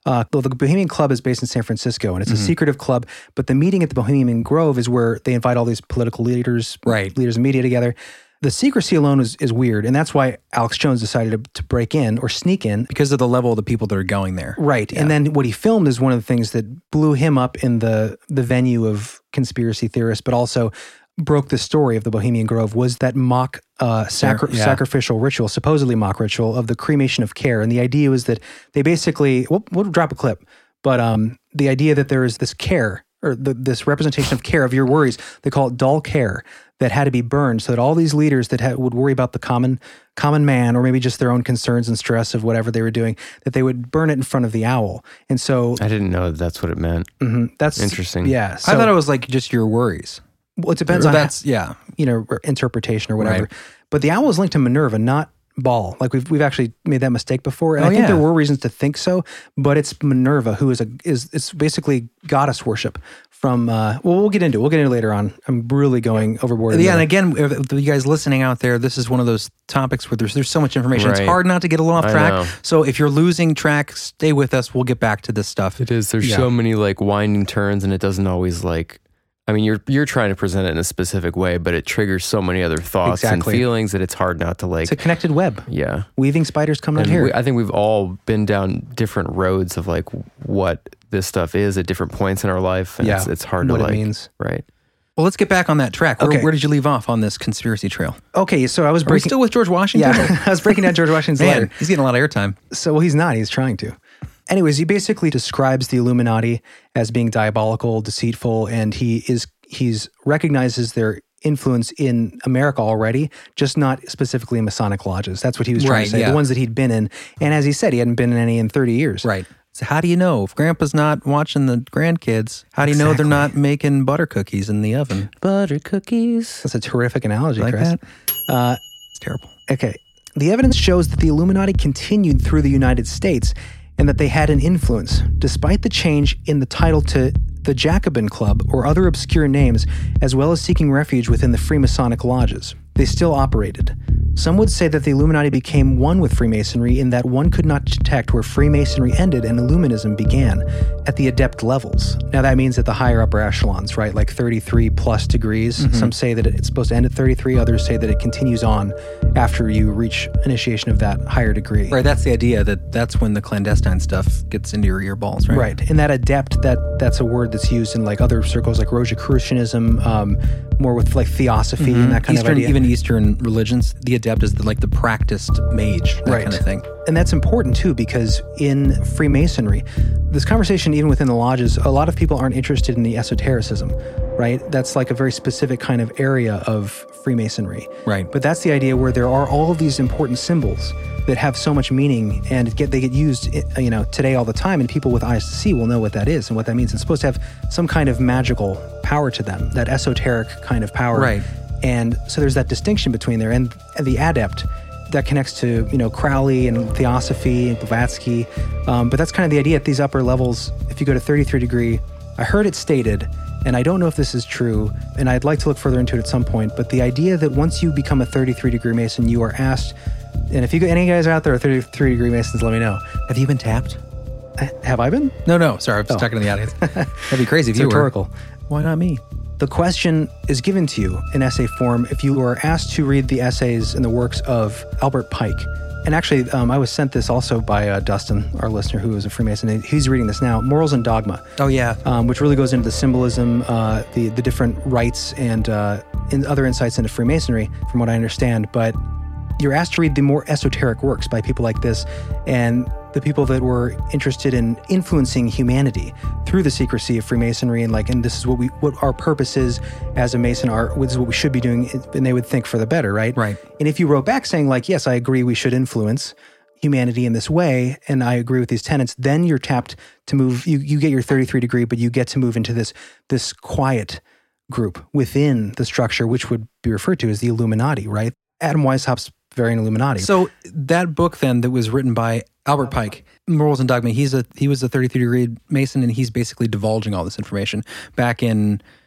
The Bohemian Club is based in San Francisco, and it's a secretive club, but the meeting at the Bohemian Grove is where they invite all these political leaders, leaders of media together. The secrecy alone is weird, and that's why Alex Jones decided to break in or sneak in. Because of the level of the people that are going there. Right. Yeah. And then what he filmed is one of the things that blew him up in the venue of conspiracy theorists, but also broke the story of the Bohemian Grove, was that mock sacrificial ritual, supposedly mock ritual, of the cremation of care. And the idea was that they basically, we'll drop a clip, but the idea that there is this care, or this representation of care of your worries, they call it dull care, that had to be burned, so that all these leaders that would worry about the common man, or maybe just their own concerns and stress of whatever they were doing, that they would burn it in front of the owl. And so I didn't know that's what it meant. That's interesting. Yeah, so, I thought it was like just your worries. Well, it depends on interpretation or whatever. Right. But the owl is linked to Minerva, not Baal. Like we've actually made that mistake before, and I think there were reasons to think so. But it's Minerva who it's basically goddess worship. From we'll get into it later on. I'm really going overboard. Yeah, and again, if you guys listening out there, this is one of those topics where there's so much information. Right. It's hard not to get a little off track. So if you're losing track, stay with us. We'll get back to this stuff. It is. There's so many like winding turns, and it doesn't always like. I mean, you're trying to present it in a specific way, but it triggers so many other thoughts and feelings that it's hard not to like. It's a connected web. Yeah, weaving spiders come out here. I think we've all been down different roads of like what this stuff is at different points in our life, and it's hard to what like. It means. Right. Well, let's get back on that track. Where did you leave off on this conspiracy trail? Okay, so I was Are we still with George Washington? Yeah, I was breaking down George Washington's letter. He's getting a lot of airtime. So, well, he's not. He's trying to. Anyways, he basically describes the Illuminati as being diabolical, deceitful, and he's recognizes their influence in America already, just not specifically in Masonic lodges. That's what he was trying to say. Yeah. The ones that he'd been in. And as he said, he hadn't been in any in 30 years. Right. So how do you know? If Grandpa's not watching the grandkids, how do you know they're not making butter cookies in the oven? Butter cookies. That's a terrific analogy, like Chris. That? It's terrible. Okay. The evidence shows that the Illuminati continued through the United States and that they had an influence, despite the change in the title to the Jacobin Club or other obscure names, as well as seeking refuge within the Freemasonic lodges. They still operated. Some would say that the Illuminati became one with Freemasonry in that one could not detect where Freemasonry ended and Illuminism began, at the adept levels. Now that means at the higher upper echelons, right? Like 33 plus degrees. Mm-hmm. Some say that it's supposed to end at 33. Others say that it continues on after you reach initiation of that higher degree. Right, that's the idea, that's when the clandestine stuff gets into your ear balls, right? Right, and that adept, that's a word that's used in like other circles like Rosicrucianism, more with like theosophy and that kind of idea. Even Eastern religions, the adept is like the practiced mage, that kind of thing. And that's important too, because in Freemasonry, this conversation, even within the lodges, a lot of people aren't interested in the esotericism, right? That's like a very specific kind of area of Freemasonry. Right. But that's the idea where there are all of these important symbols that have so much meaning and they get used, today all the time, and people with eyes to see will know what that is and what that means. It's supposed to have some kind of magical power to them, that esoteric kind of power. Right. And so there's that distinction between there and the adept that connects to, Crowley and Theosophy and Blavatsky. But that's kind of the idea at these upper levels. If you go to 33 degree, I heard it stated, and I don't know if this is true, and I'd like to look further into it at some point, but the idea that once you become a 33 degree Mason, you are asked, and if you any guys out there are 33 degree Masons, let me know. Have you been tapped? Have I been? No. Sorry, I'm just talking to the audience. That'd be crazy if you were. Rhetorical. Why not me? The question is given to you in essay form if you are asked to read the essays and the works of Albert Pike. And actually, I was sent this also by Dustin, our listener, who is a Freemason. He's reading this now, Morals and Dogma. Oh, yeah. Which really goes into the symbolism, the different rites, and other insights into Freemasonry, from what I understand. But you're asked to read the more esoteric works by people like this, and the people that were interested in influencing humanity through the secrecy of Freemasonry, and this is what our purpose is as a Mason, this is what we should be doing, and they would think for the better, right? Right. And if you wrote back saying like, yes, I agree, we should influence humanity in this way, and I agree with these tenets, then you're tapped to move. You get your 33 degree, but you get to move into this quiet group within the structure, which would be referred to as the Illuminati, right? Adam Weishaupt's Variant Illuminati. So that book then that was written by Albert Pike, Morals and Dogma, he was a 33 degree Mason, and he's basically divulging all this information back in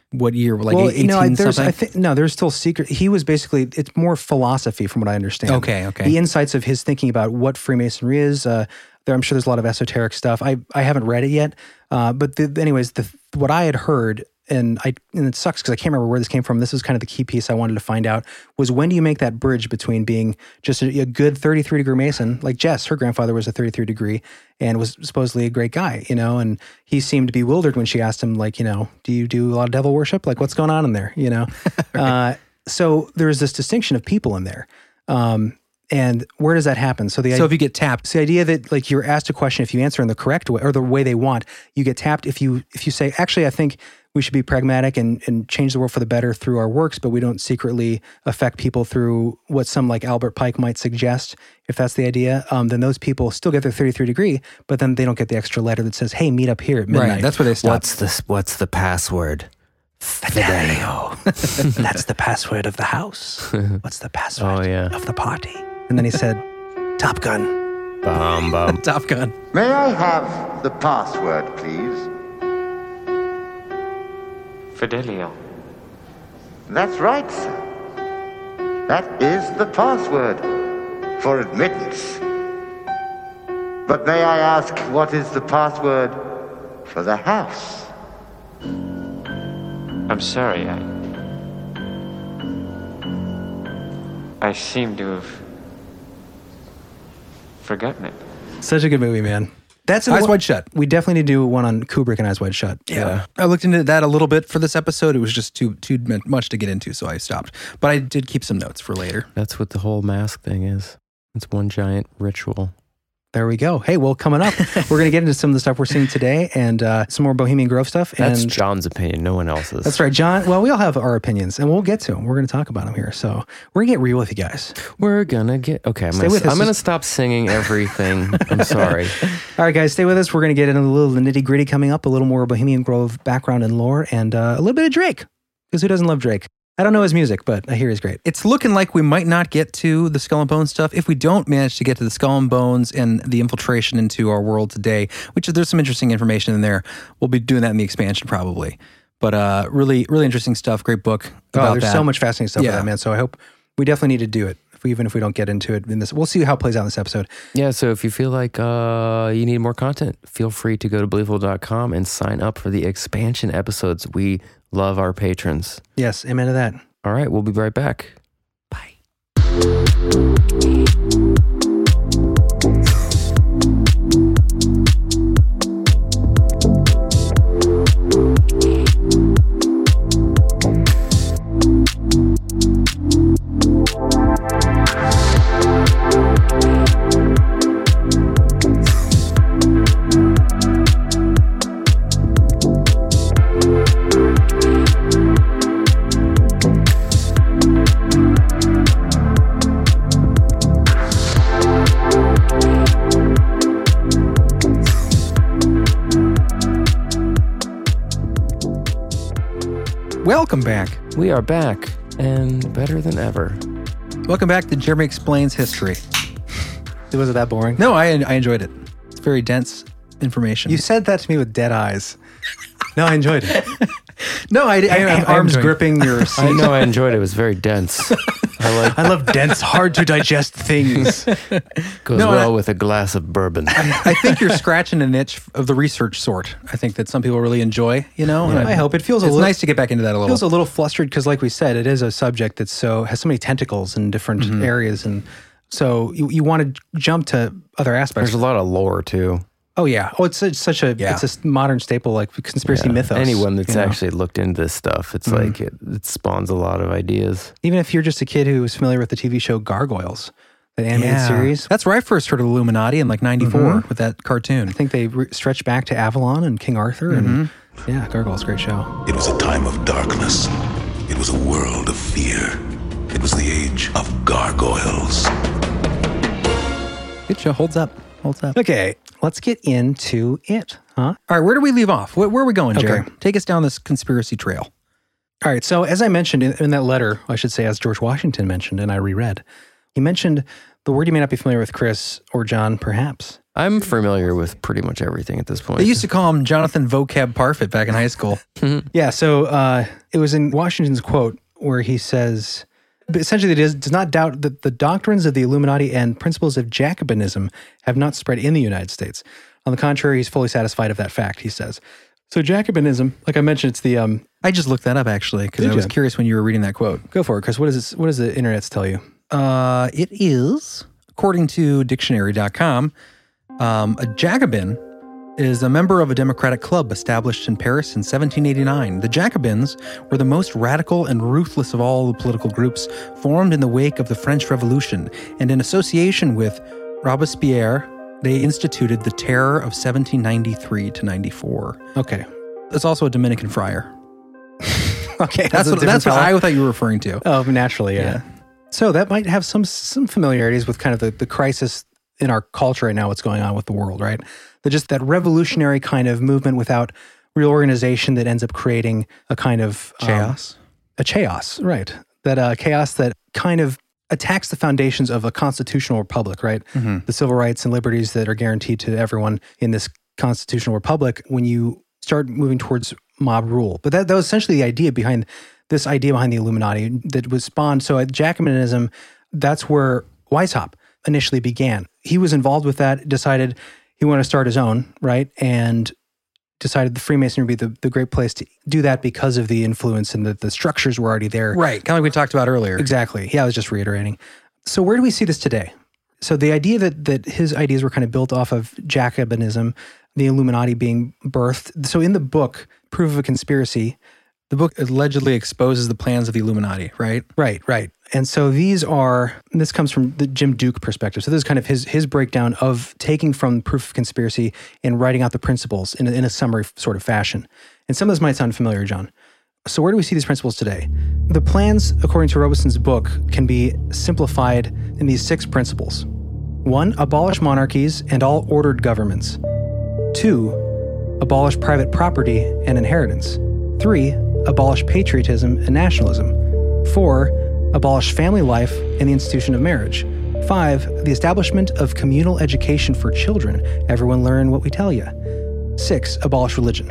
what year? Like 18 something? There's still secret. He was basically, it's more philosophy from what I understand. Okay. The insights of his thinking about what Freemasonry is, I'm sure there's a lot of esoteric stuff. I haven't read it yet, but what I had heard, and it sucks because I can't remember where this came from. This is kind of the key piece I wanted to find out, was when do you make that bridge between being just a good 33-degree Mason, like Jess, her grandfather was a 33-degree and was supposedly a great guy, and he seemed bewildered when she asked him, like, do you do a lot of devil worship? Like, what's going on in there, Right. So there's this distinction of people in there. And where does that happen? So if you get tapped, it's the idea that like you're asked a question, if you answer in the correct way or the way they want, you get tapped. If you say, actually, I think we should be pragmatic and change the world for the better through our works, but we don't secretly affect people through what some like Albert Pike might suggest, if that's the idea, then those people still get their 33-degree, but then they don't get the extra letter that says, hey, meet up here at midnight. Right, that's where they stop. What's the password? Fidelio. That's the password of the house. What's the password of the party? And then he said, Top Gun. Bum, bum. Top Gun. May I have the password, please? Fidelio. That's right, sir. That is the password for admittance. But may I ask, what is the password for the house? I'm sorry, I seem to have forgotten it. Such a good movie, man. That's Eyes Wide Shut. We definitely need to do one on Kubrick and Eyes Wide Shut. Yeah. I looked into that a little bit for this episode. It was just too much to get into, so I stopped. But I did keep some notes for later. That's what the whole mask thing is. It's one giant ritual. There we go. Hey, well, coming up, we're going to get into some of the stuff we're seeing today and some more Bohemian Grove stuff. That's John's opinion, no one else's. That's right, John. Well, we all have our opinions, and we'll get to them. We're going to talk about them here. So we're going to get real with you guys. We're going to get... Okay, I'm going to stop singing everything. I'm sorry. All right, guys, stay with us. We're going to get into a little nitty-gritty coming up, a little more Bohemian Grove background and lore, and a little bit of Drake, because who doesn't love Drake? I don't know his music, but I hear he's great. It's looking like we might not get to the Skull and Bones stuff. If we don't manage to get to the Skull and Bones and the infiltration into our world today, which there's some interesting information in there, we'll be doing that in the expansion probably. But really, really interesting stuff. Great book about there's so much fascinating stuff about that, man. So I hope we definitely need to do it. Even if we don't get into it in this, we'll see how it plays out in this episode. Yeah, so if you feel like you need more content, feel free to go to believable.com and sign up for the expansion episodes. We love our patrons. Yes, amen to that. All right, we'll be right back. Bye. Welcome back. We are back, and better than ever. Welcome back to Jeremy Explains History. Was it that boring? No, I enjoyed it. It's very dense information. You said that to me with dead eyes. No, I enjoyed it. No, I have arms gripping your seat. I know I enjoyed it. It was very dense. I love dense, hard to digest things. Goes well with a glass of bourbon. I think you're scratching an itch of the research sort. I think that some people really enjoy, And I hope it feels it's nice to get back into that a little. Feels a little flustered because, like we said, it is a subject that has so many tentacles in different areas, and so you want to jump to other aspects. There's a lot of lore too. Oh yeah. Oh, it's such a it's a modern staple, like conspiracy mythos. Anyone that's actually looked into this stuff, it's like it spawns a lot of ideas. Even if you're just a kid who was familiar with the TV show Gargoyles, the animated series. That's where I first heard of Illuminati in like '94 with that cartoon. I think they stretched back to Avalon and King Arthur, and Gargoyles, great show. It was a time of darkness. It was a world of fear. It was the age of gargoyles. Good show. Holds up. Okay, let's get into it, huh? All right, where do we leave off? Where are we going, Jerry? Okay. Take us down this conspiracy trail. All right, so as I mentioned in that letter, I should say, as George Washington mentioned, and I reread, he mentioned the word you may not be familiar with, Chris or John, perhaps, I'm familiar with pretty much everything at this point. They used to call him Jonathan Vocab Parfit back in high school. Yeah, so it was in Washington's quote where he says, essentially, it does not doubt that the doctrines of the Illuminati and principles of Jacobinism have not spread in the United States. On the contrary, he's fully satisfied of that fact, he says. So Jacobinism, like I mentioned, it's the... I just looked that up, actually, because I was curious when you were reading that quote. Go for it, Chris. What does the internet tell you? It is, according to dictionary.com, a Jacobin is a member of a democratic club established in Paris in 1789. The Jacobins were the most radical and ruthless of all the political groups formed in the wake of the French Revolution, and in association with Robespierre, they instituted the Terror of 1793 to 94. Okay. It's also a Dominican friar. Okay. That's what I thought you were referring to. Oh, naturally, yeah. So that might have some familiarities with kind of the crisis in our culture right now, what's going on with the world, right? Just that revolutionary kind of movement without real organization that ends up creating a kind of... chaos. A chaos, right. That chaos that kind of attacks the foundations of a constitutional republic, right? Mm-hmm. The civil rights and liberties that are guaranteed to everyone in this constitutional republic when you start moving towards mob rule. But that was essentially the idea behind the Illuminati that was spawned. So at Jacobinism, that's where Weishaupt initially began. He was involved with that, decided he wanted to start his own, right? And decided the Freemasonry would be the great place to do that because of the influence and the structures were already there. Right, kind of like we talked about earlier. Exactly. Yeah, I was just reiterating. So where do we see this today? So the idea that his ideas were kind of built off of Jacobinism, the Illuminati being birthed. So in the book, Proof of a Conspiracy, the book allegedly exposes the plans of the Illuminati, right? Right. And so this comes from the Jim Duke perspective. So this is kind of his breakdown of taking from Proof of Conspiracy and writing out the principles in a summary sort of fashion. And some of this might sound familiar, John. So where do we see these principles today? The plans, according to Robeson's book, can be simplified in these 6 principles. 1, abolish monarchies and all ordered governments. 2, abolish private property and inheritance. 3, abolish patriotism and nationalism. 4, abolish family life and the institution of marriage. 5, the establishment of communal education for children. Everyone learn what we tell you. 6, abolish religion.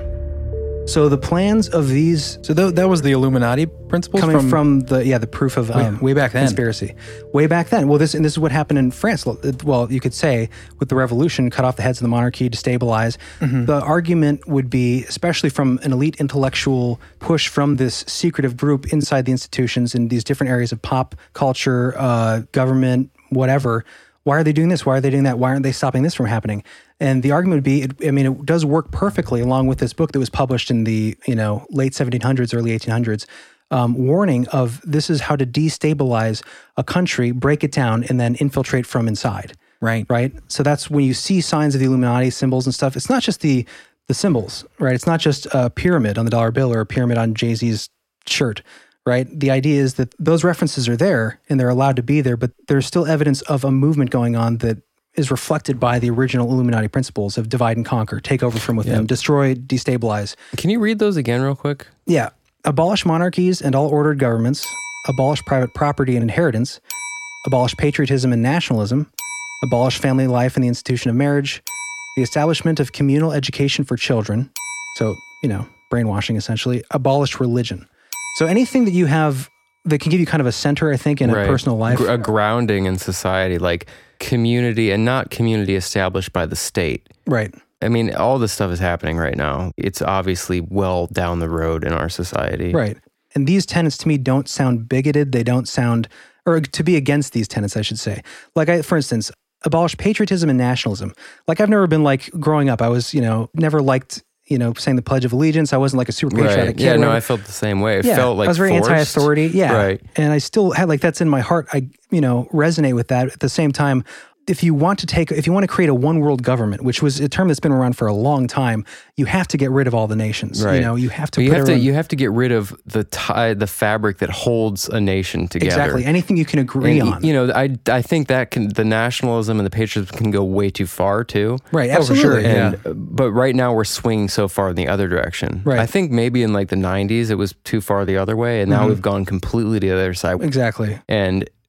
So the plans of these... So that was the Illuminati principles? Coming from the proof of way back then. Conspiracy. Way back then. Well, this is what happened in France. Well, you could say with the revolution, cut off the heads of the monarchy, destabilize. Mm-hmm. The argument would be, especially from an elite intellectual push from this secretive group inside the institutions in these different areas of pop culture, government, whatever. Why are they doing this? Why are they doing that? Why aren't they stopping this from happening? And the argument would be, it does work perfectly along with this book that was published in the late 1700s, early 1800s, warning of this is how to destabilize a country, break it down, and then infiltrate from inside. Right. So that's when you see signs of the Illuminati symbols and stuff. It's not just the symbols, right? It's not just a pyramid on the dollar bill or a pyramid on Jay-Z's shirt. Right? The idea is that those references are there and they're allowed to be there, but there's still evidence of a movement going on that is reflected by the original Illuminati principles of divide and conquer, take over from within, destroy, destabilize. Can you read those again real quick? Yeah. Abolish monarchies and all ordered governments, abolish private property and inheritance, abolish patriotism and nationalism, abolish family life and the institution of marriage, the establishment of communal education for children, so, brainwashing essentially, abolish religion. So anything that you have that can give you kind of a center, I think, in a personal life. A grounding in society, like community and not community established by the state. Right. I mean, all this stuff is happening right now. It's obviously well down the road in our society. Right. And these tenets to me don't sound bigoted. They don't sound, or to be against these tenets, I should say. Like, for instance, abolish patriotism and nationalism. Like, I've never been growing up, I was, never liked... saying the Pledge of Allegiance. I wasn't like a super patriotic kid. Yeah, no, I felt the same way. It felt like I was very forced. Anti-authority. Yeah. Right. And I still had that's in my heart. I, resonate with that. At the same time, if you want to create a one world government, which was a term that's been around for a long time, you have to get rid of all the nations. Right. You have to you have to get rid of the fabric that holds a nation together. Exactly. Anything you can agree on. I think that the nationalism and the patriotism can go way too far too. Right. Absolutely. But right now we're swinging so far in the other direction. Right. I think maybe in the 90s it was too far the other way, and now we've gone completely to the other side. Exactly. And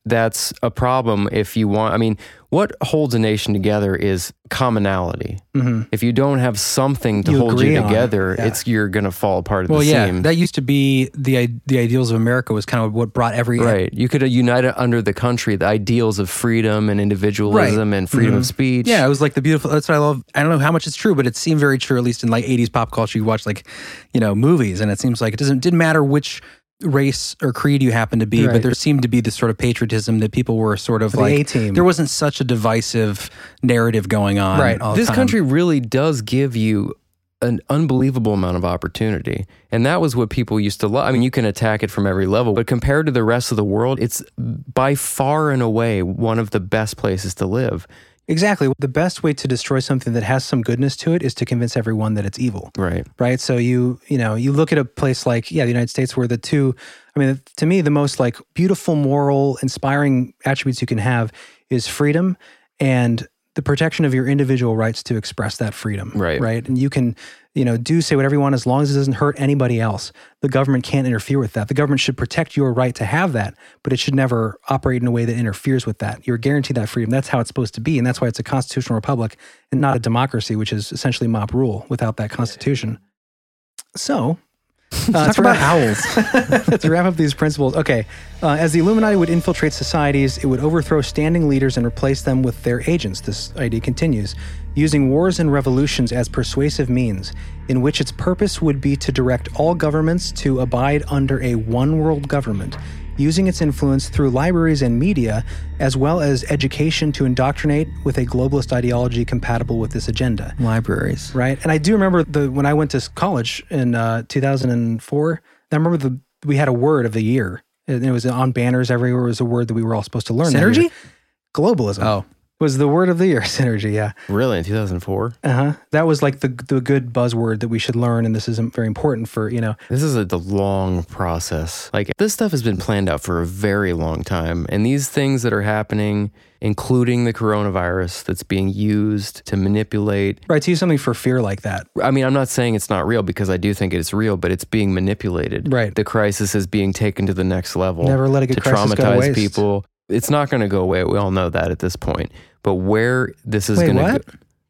that's a problem if you want. I mean, what holds a nation together is commonality. Mm-hmm. If you don't have something to hold you together, you're going to fall apart at the seam. That used to be the ideals of America was kind of what brought every... Right. You could unite it under the country, the ideals of freedom and individualism and freedom of speech. Yeah, it was like the beautiful... That's what I love. I don't know how much it's true, but it seemed very true, at least in like 80s pop culture. You watch like, movies, and it seems like it didn't matter which race or creed you happen to be, but there seemed to be this sort of patriotism that people were sort of like, A-team. There wasn't such a divisive narrative going on. Right. This country really does give you an unbelievable amount of opportunity. And that was what people used to love. I mean, you can attack it from every level, but compared to the rest of the world, it's by far and away one of the best places to live. Exactly. The best way to destroy something that has some goodness to it is to convince everyone that it's evil. Right. Right. So you look at a place like, the United States, where to me, the most like beautiful, moral, inspiring attributes you can have is freedom and the protection of your individual rights to express that freedom. Right. Right. And you can, say whatever you want as long as it doesn't hurt anybody else. The government can't interfere with that. The government should protect your right to have that, but it should never operate in a way that interferes with that. You're guaranteed that freedom. That's how it's supposed to be. And that's why it's a constitutional republic and not a democracy, which is essentially mob rule without that constitution. So... talk about owls. To wrap up these principles, okay. As the Illuminati would infiltrate societies, it would overthrow standing leaders and replace them with their agents. This idea continues, using wars and revolutions as persuasive means, in which its purpose would be to direct all governments to abide under a one-world government, using its influence through libraries and media, as well as education to indoctrinate with a globalist ideology compatible with this agenda. Libraries. Right? And I do remember when I went to college in 2004, I remember we had a word of the year. And it was on banners everywhere. It was a word that we were all supposed to learn. Synergy? Globalism. Oh. Was the word of the year, synergy, yeah. Really, in 2004? Uh-huh. That was like the good buzzword that we should learn, and this is very important for, This is the long process. Like, this stuff has been planned out for a very long time, and these things that are happening, including the coronavirus that's being used to manipulate... Right, to use something for fear like that. I mean, I'm not saying it's not real, because I do think it's real, but it's being manipulated. Right. The crisis is being taken to the next level. Never let a good crisis go to waste. To traumatize people. It's not going to go away. We all know that at this point. But where this is going to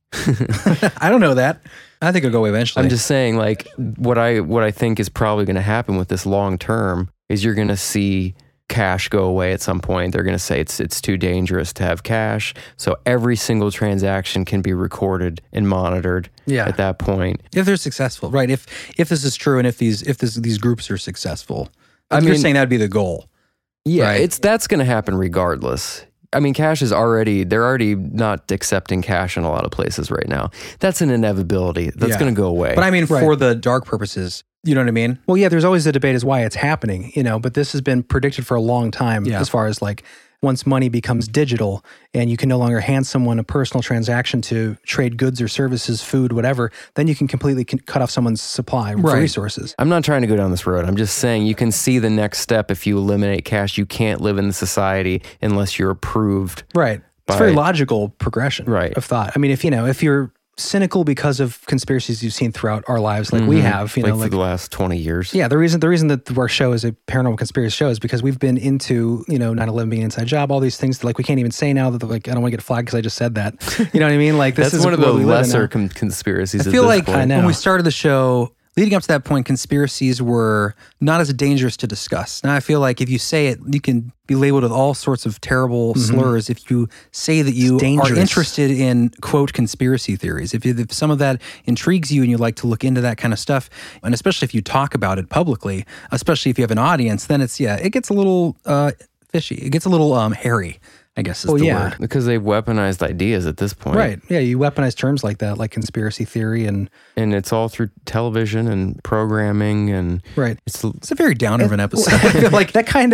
go... I don't know that. I think it'll go away eventually. I'm just saying, like, what I think is probably going to happen with this long term is you're going to see cash go away at some point. They're going to say it's too dangerous to have cash. So every single transaction can be recorded and monitored at that point. If they're successful, right? If this is true and if these groups are successful. You're saying that'd be the goal. Yeah, right? That's going to happen regardless. I mean, they're already not accepting cash in a lot of places right now. That's an inevitability. That's going to go away. But I mean, for the dark purposes, you know what I mean? Well, yeah, there's always a debate as why it's happening, but this has been predicted for a long time as far as like once money becomes digital and you can no longer hand someone a personal transaction to trade goods or services, food, whatever, then you can completely cut off someone's supply of resources. I'm not trying to go down this road. I'm just saying you can see the next step. If you eliminate cash, you can't live in the society unless you're approved. Right. It's a very logical progression of thought. I mean, if you're cynical because of conspiracies you've seen throughout our lives, like we have, for the last 20 years. Yeah, the reason that our show is a paranormal conspiracy show is because we've been into 9/11 being an inside job, all these things that like we can't even say now that I don't want to get flagged because I just said that. You know what I mean? Like this is one of the lesser conspiracies. I feel like when we started the show, leading up to that point, conspiracies were not as dangerous to discuss. Now I feel like if you say it, you can be labeled with all sorts of terrible slurs if you say that you are interested in, quote, conspiracy theories. If some of that intrigues you and you like to look into that kind of stuff, and especially if you talk about it publicly, especially if you have an audience, then it gets a little fishy. It gets a little hairy, I guess is the word. Because they've weaponized ideas at this point. Right. Yeah, you weaponize terms like that, like conspiracy theory and it's all through television and programming and it's a very downer of an episode. I feel like that kind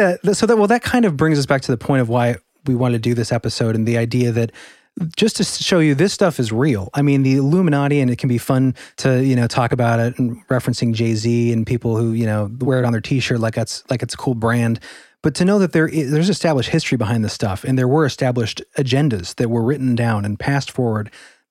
of brings us back to the point of why we wanted to do this episode and the idea that just to show you this stuff is real. I mean, the Illuminati, and it can be fun to, talk about it and referencing Jay-Z and people who, wear it on their t-shirt like it's a cool brand. But to know that there's established history behind this stuff, and there were established agendas that were written down and passed forward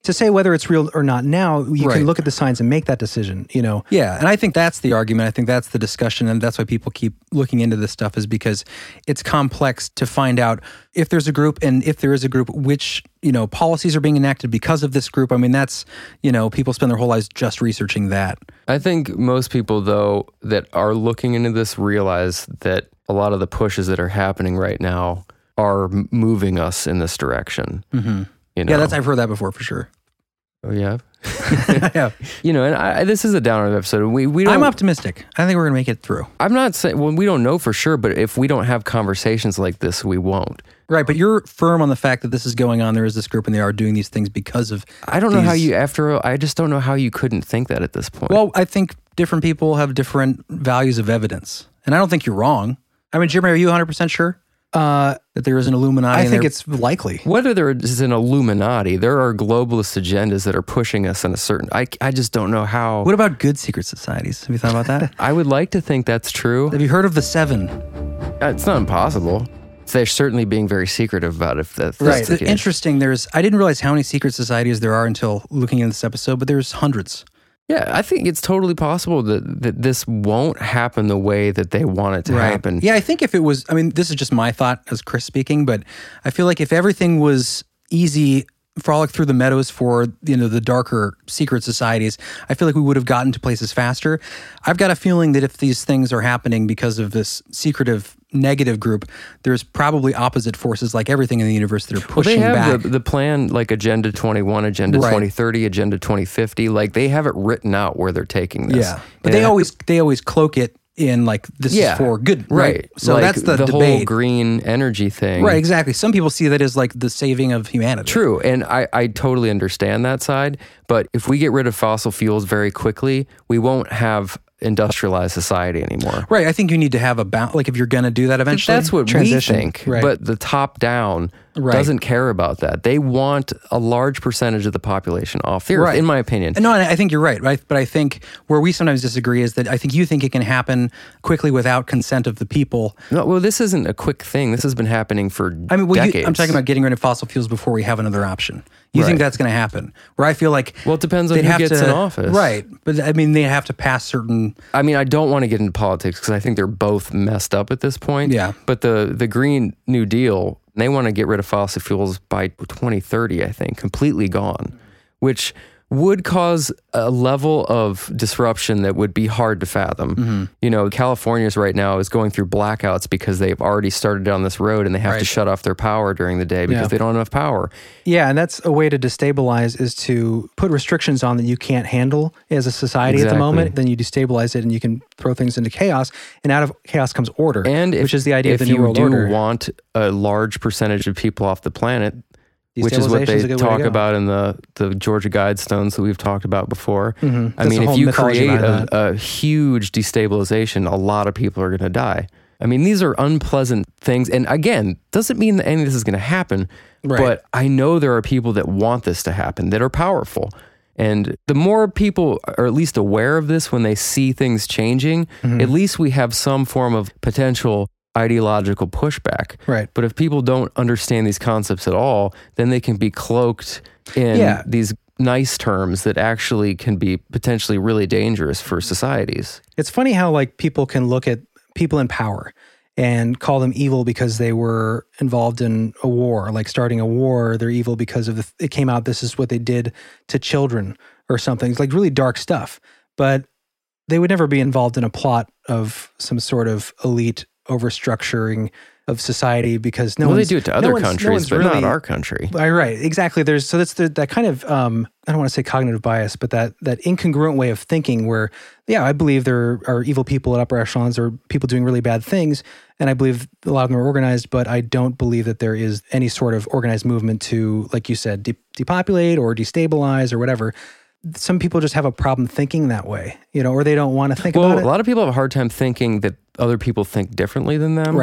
to say whether it's real or not now, you can look at the signs and make that decision, you know? Yeah, and I think that's the argument. I think that's the discussion, and that's why people keep looking into this stuff, is because it's complex to find out if there's a group, and if there is a group, which, you know, policies are being enacted because of this group. I mean, that's, you know, people spend their whole lives just researching that. I think most people, though, that are looking into this realize that a lot of the pushes that are happening right now are moving us in this direction. Mm-hmm. You know? Yeah, I've heard that before for sure. Oh, yeah? Yeah. You know, and this is a downer episode. We don't, I'm optimistic. I think we're going to make it through. I'm not saying, well, we don't know for sure, but if we don't have conversations like this, we won't. Right, but you're firm on the fact that this is going on. There is this group and they are doing these things because of I don't know how you, I just don't know how you couldn't think that at this point. Well, I think different people have different values of evidence. And I don't think you're wrong. I mean, Jeremy, are you 100% sure that there is an Illuminati? I think it's likely. Whether there is an Illuminati, there are globalist agendas that are pushing us in a certain... I just don't know how... What about good secret societies? Have you thought about that? I would like to think that's true. Have you heard of the Seven? It's not impossible. They're certainly being very secretive about it, if that's right. the case. Interesting. I didn't realize how many secret societies there are until looking into this episode, but there's hundreds. Yeah, I think it's totally possible that this won't happen the way that they want it to happen. Yeah, I think if it was, I mean, this is just my thought as Chris speaking, but I feel like if everything was easy, frolic through the meadows for, you know, the darker secret societies, I feel like we would have gotten to places faster. I've got a feeling that if these things are happening because of this secretive negative group, there's probably opposite forces like everything in the universe that are pushing back. They have the plan, like Agenda 21, Agenda 2030, Agenda 2050, like they have it written out where they're taking this. Yeah, but they always cloak it in like this is for good, right? So like that's the debate. Whole green energy thing, right? Exactly. Some people see that as like the saving of humanity. True, and I totally understand that side. But if we get rid of fossil fuels very quickly, we won't have industrialized society anymore. Right. I think you need to have a balance. Like if you're going to do that eventually, that's what we think. Right. But the top down doesn't care about that. They want a large percentage of the population off the earth, in my opinion. No, I think you're right. But I think where we sometimes disagree is that I think you think it can happen quickly without consent of the people. No, well, this isn't a quick thing. This has been happening for decades. I'm talking about getting rid of fossil fuels before we have another option. You think that's going to happen? Where I feel like... Well, it depends on who gets in office. Right. But I mean, they have to pass certain... I mean, I don't want to get into politics because I think they're both messed up at this point. Yeah. But the Green New Deal, they want to get rid of fossil fuels by 2030, I think, completely gone, which would cause a level of disruption that would be hard to fathom. Mm-hmm. You know, California's right now is going through blackouts because they've already started down this road and they have to shut off their power during the day because they don't have enough power. Yeah, and that's a way to destabilize, is to put restrictions on that you can't handle as a society at the moment. Then you destabilize it and you can throw things into chaos, and out of chaos comes order, which is the idea of the New World Order. If you do want a large percentage of people off the planet, which is what they talk about in the Georgia Guidestones that we've talked about before. Mm-hmm. I mean, if you create a huge destabilization, a lot of people are going to die. I mean, these are unpleasant things. And again, doesn't mean that any of this is going to happen. Right. But I know there are people that want this to happen, that are powerful. And the more people are at least aware of this when they see things changing, at least we have some form of potential ideological pushback. Right. But if people don't understand these concepts at all, then they can be cloaked in these nice terms that actually can be potentially really dangerous for societies. It's funny how like people can look at people in power and call them evil because they were involved in a war, like starting a war. They're evil because of it came out this is what they did to children or something. It's like really dark stuff. But they would never be involved in a plot of some sort of elite overstructuring of society, because they do it to other countries, but not our country. Right, exactly. So that's that kind of I don't want to say cognitive bias, but that incongruent way of thinking where, I believe there are evil people at upper echelons or people doing really bad things, and I believe a lot of them are organized, but I don't believe that there is any sort of organized movement to, like you said, depopulate or destabilize or whatever. Some people just have a problem thinking that way, or they don't want to think about it. A lot of people have a hard time thinking that other people think differently than them. Right.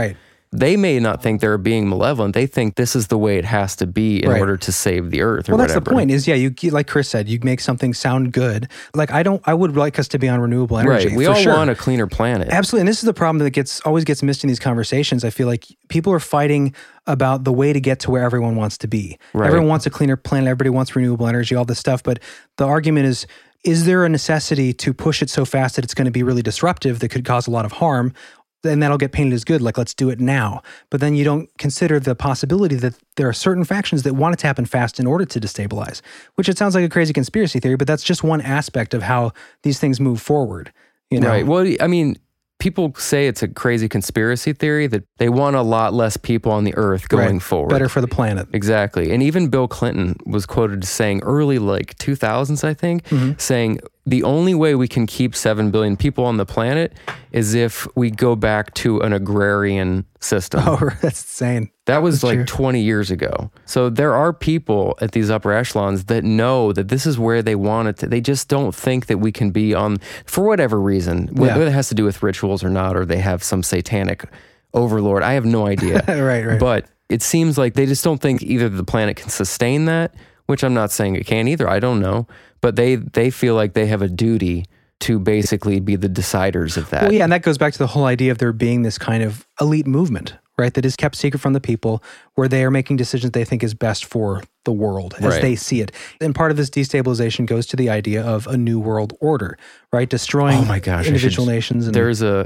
they may not think they're being malevolent. They think this is the way it has to be in order to save the earth or whatever. Well, that's the point is, you like Chris said, you make something sound good. Like I would like us to be on renewable energy. Right. We all want a cleaner planet. Absolutely. And this is the problem that always gets missed in these conversations. I feel like people are fighting about the way to get to where everyone wants to be. Right. Everyone wants a cleaner planet. Everybody wants renewable energy, all this stuff. But the argument is there a necessity to push it so fast that it's going to be really disruptive that could cause a lot of harm? And that'll get painted as good, like let's do it now. But then you don't consider the possibility that there are certain factions that want it to happen fast in order to destabilize, which it sounds like a crazy conspiracy theory, but that's just one aspect of how these things move forward. You know? Right. Well, I mean, people say it's a crazy conspiracy theory that they want a lot less people on the earth going forward. Better for the planet. Exactly. And even Bill Clinton was quoted as saying early 2000s, I think, saying the only way we can keep 7 billion people on the planet is if we go back to an agrarian system. Oh, that's insane. That was like 20 years ago. So there are people at these upper echelons that know that this is where they want it to. They just don't think that we can be on, for whatever reason, whether it has to do with rituals or not, or they have some satanic overlord. I have no idea. Right. But it seems like they just don't think either the planet can sustain that, which I'm not saying it can either. I don't know. But they feel like they have a duty to basically be the deciders of that. Well, yeah, and that goes back to the whole idea of there being this kind of elite movement, right, that is kept secret from the people, where they are making decisions they think is best for the world as they see it. And part of this destabilization goes to the idea of a new world order, right, destroying individual nations. And there's a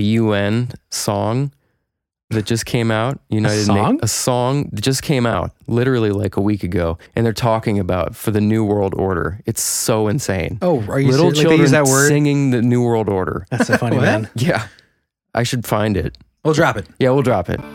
UN song that just came out. A song that just came out literally like a week ago, and they're talking about for the New World Order. It's so insane. Oh, are you little serious? children Like they use that word? singing the New World Order? That's so funny, man. Yeah, I should find it. We'll drop it. Yeah, we'll drop it.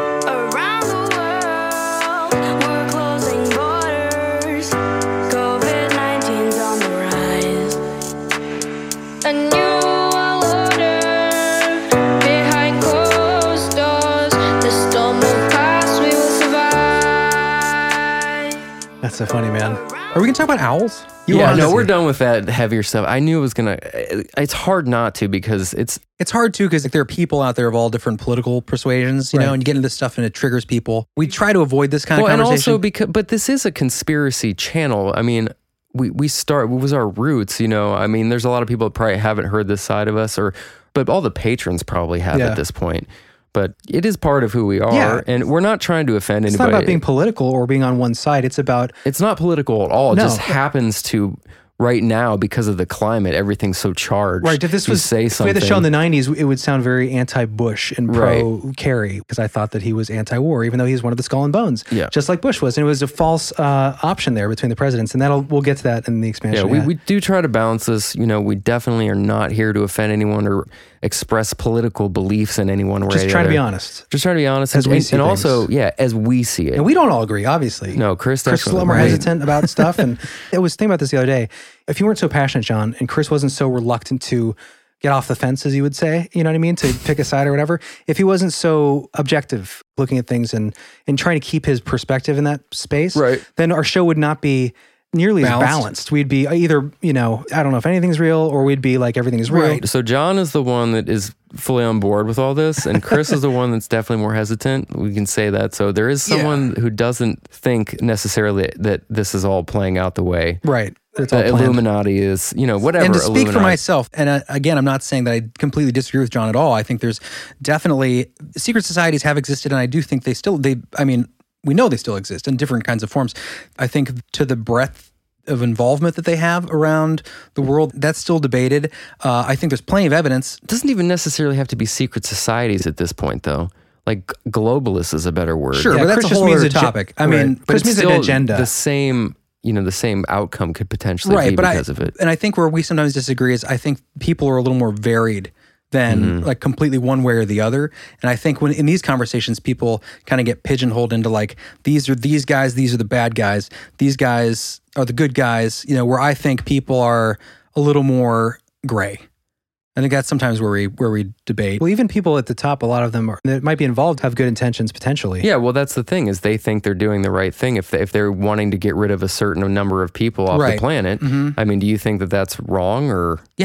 That's so funny, man. Are we going to talk about owls? We're done with that heavier stuff. I knew it was going to... It's hard not to because it's hard too because there are people out there of all different political persuasions, you know, and you get into this stuff and it triggers people. We try to avoid this kind of conversation. And also but this is a conspiracy channel. I mean, what was our roots, you know? I mean, there's a lot of people that probably haven't heard this side of us, but all the patrons probably have at this point. But it is part of who we are, and we're not trying to offend anybody. It's not about being political or being on one side. It's not political at all. It just happens to, right now, because of the climate, everything's so charged. Right. If we had the show in the 90s, it would sound very anti-Bush and pro-Kerry, because I thought that he was anti-war, even though he's one of the Skull and Bones, just like Bush was. And it was a false option there between the presidents. And we'll get to that in the expansion. Yeah, we do try to balance this. You know, we definitely are not here to offend anyone or express political beliefs in anyone. Just trying to be honest. Just trying to be honest. As we see and things. Also, as we see it. And we don't all agree, obviously. No, Chris is a little more hesitant about stuff. And I was thinking about this the other day. If you weren't so passionate, John, and Chris wasn't so reluctant to get off the fence, as you would say, you know what I mean, to pick a side or whatever, if he wasn't so objective looking at things and trying to keep his perspective in that space, then our show would not be nearly as balanced. We'd be either, you know, I don't know if anything's real, or we'd be like everything is real. Right. So John is the one that is fully on board with all this, and Chris is the one that's definitely more hesitant. We can say that. So there is someone who doesn't think necessarily that this is all playing out the way. Right. Illuminati is, you know, whatever. And to speak for myself, and again, I'm not saying that I completely disagree with John at all. I think there's definitely secret societies have existed, and I do think we know they still exist in different kinds of forms. I think to the breadth of involvement that they have around the world, that's still debated. I think there's plenty of evidence. It doesn't even necessarily have to be secret societies at this point, though. Like globalist is a better word. Sure, but that's a whole other topic. I mean, Chris means an agenda. The same outcome could potentially be because of it. And I think where we sometimes disagree is I think people are a little more varied than like completely one way or the other. And I think when in these conversations, people kind of get pigeonholed into like, these are these guys, these are the bad guys, these guys are the good guys, you know, where I think people are a little more gray. I think that's sometimes where we debate. Well, even people at the top, a lot of them that might be involved have good intentions potentially. Yeah, well, that's the thing is they think they're doing the right thing if they're wanting to get rid of a certain number of people off the planet. I mean, do you think that that's wrong or? Yeah.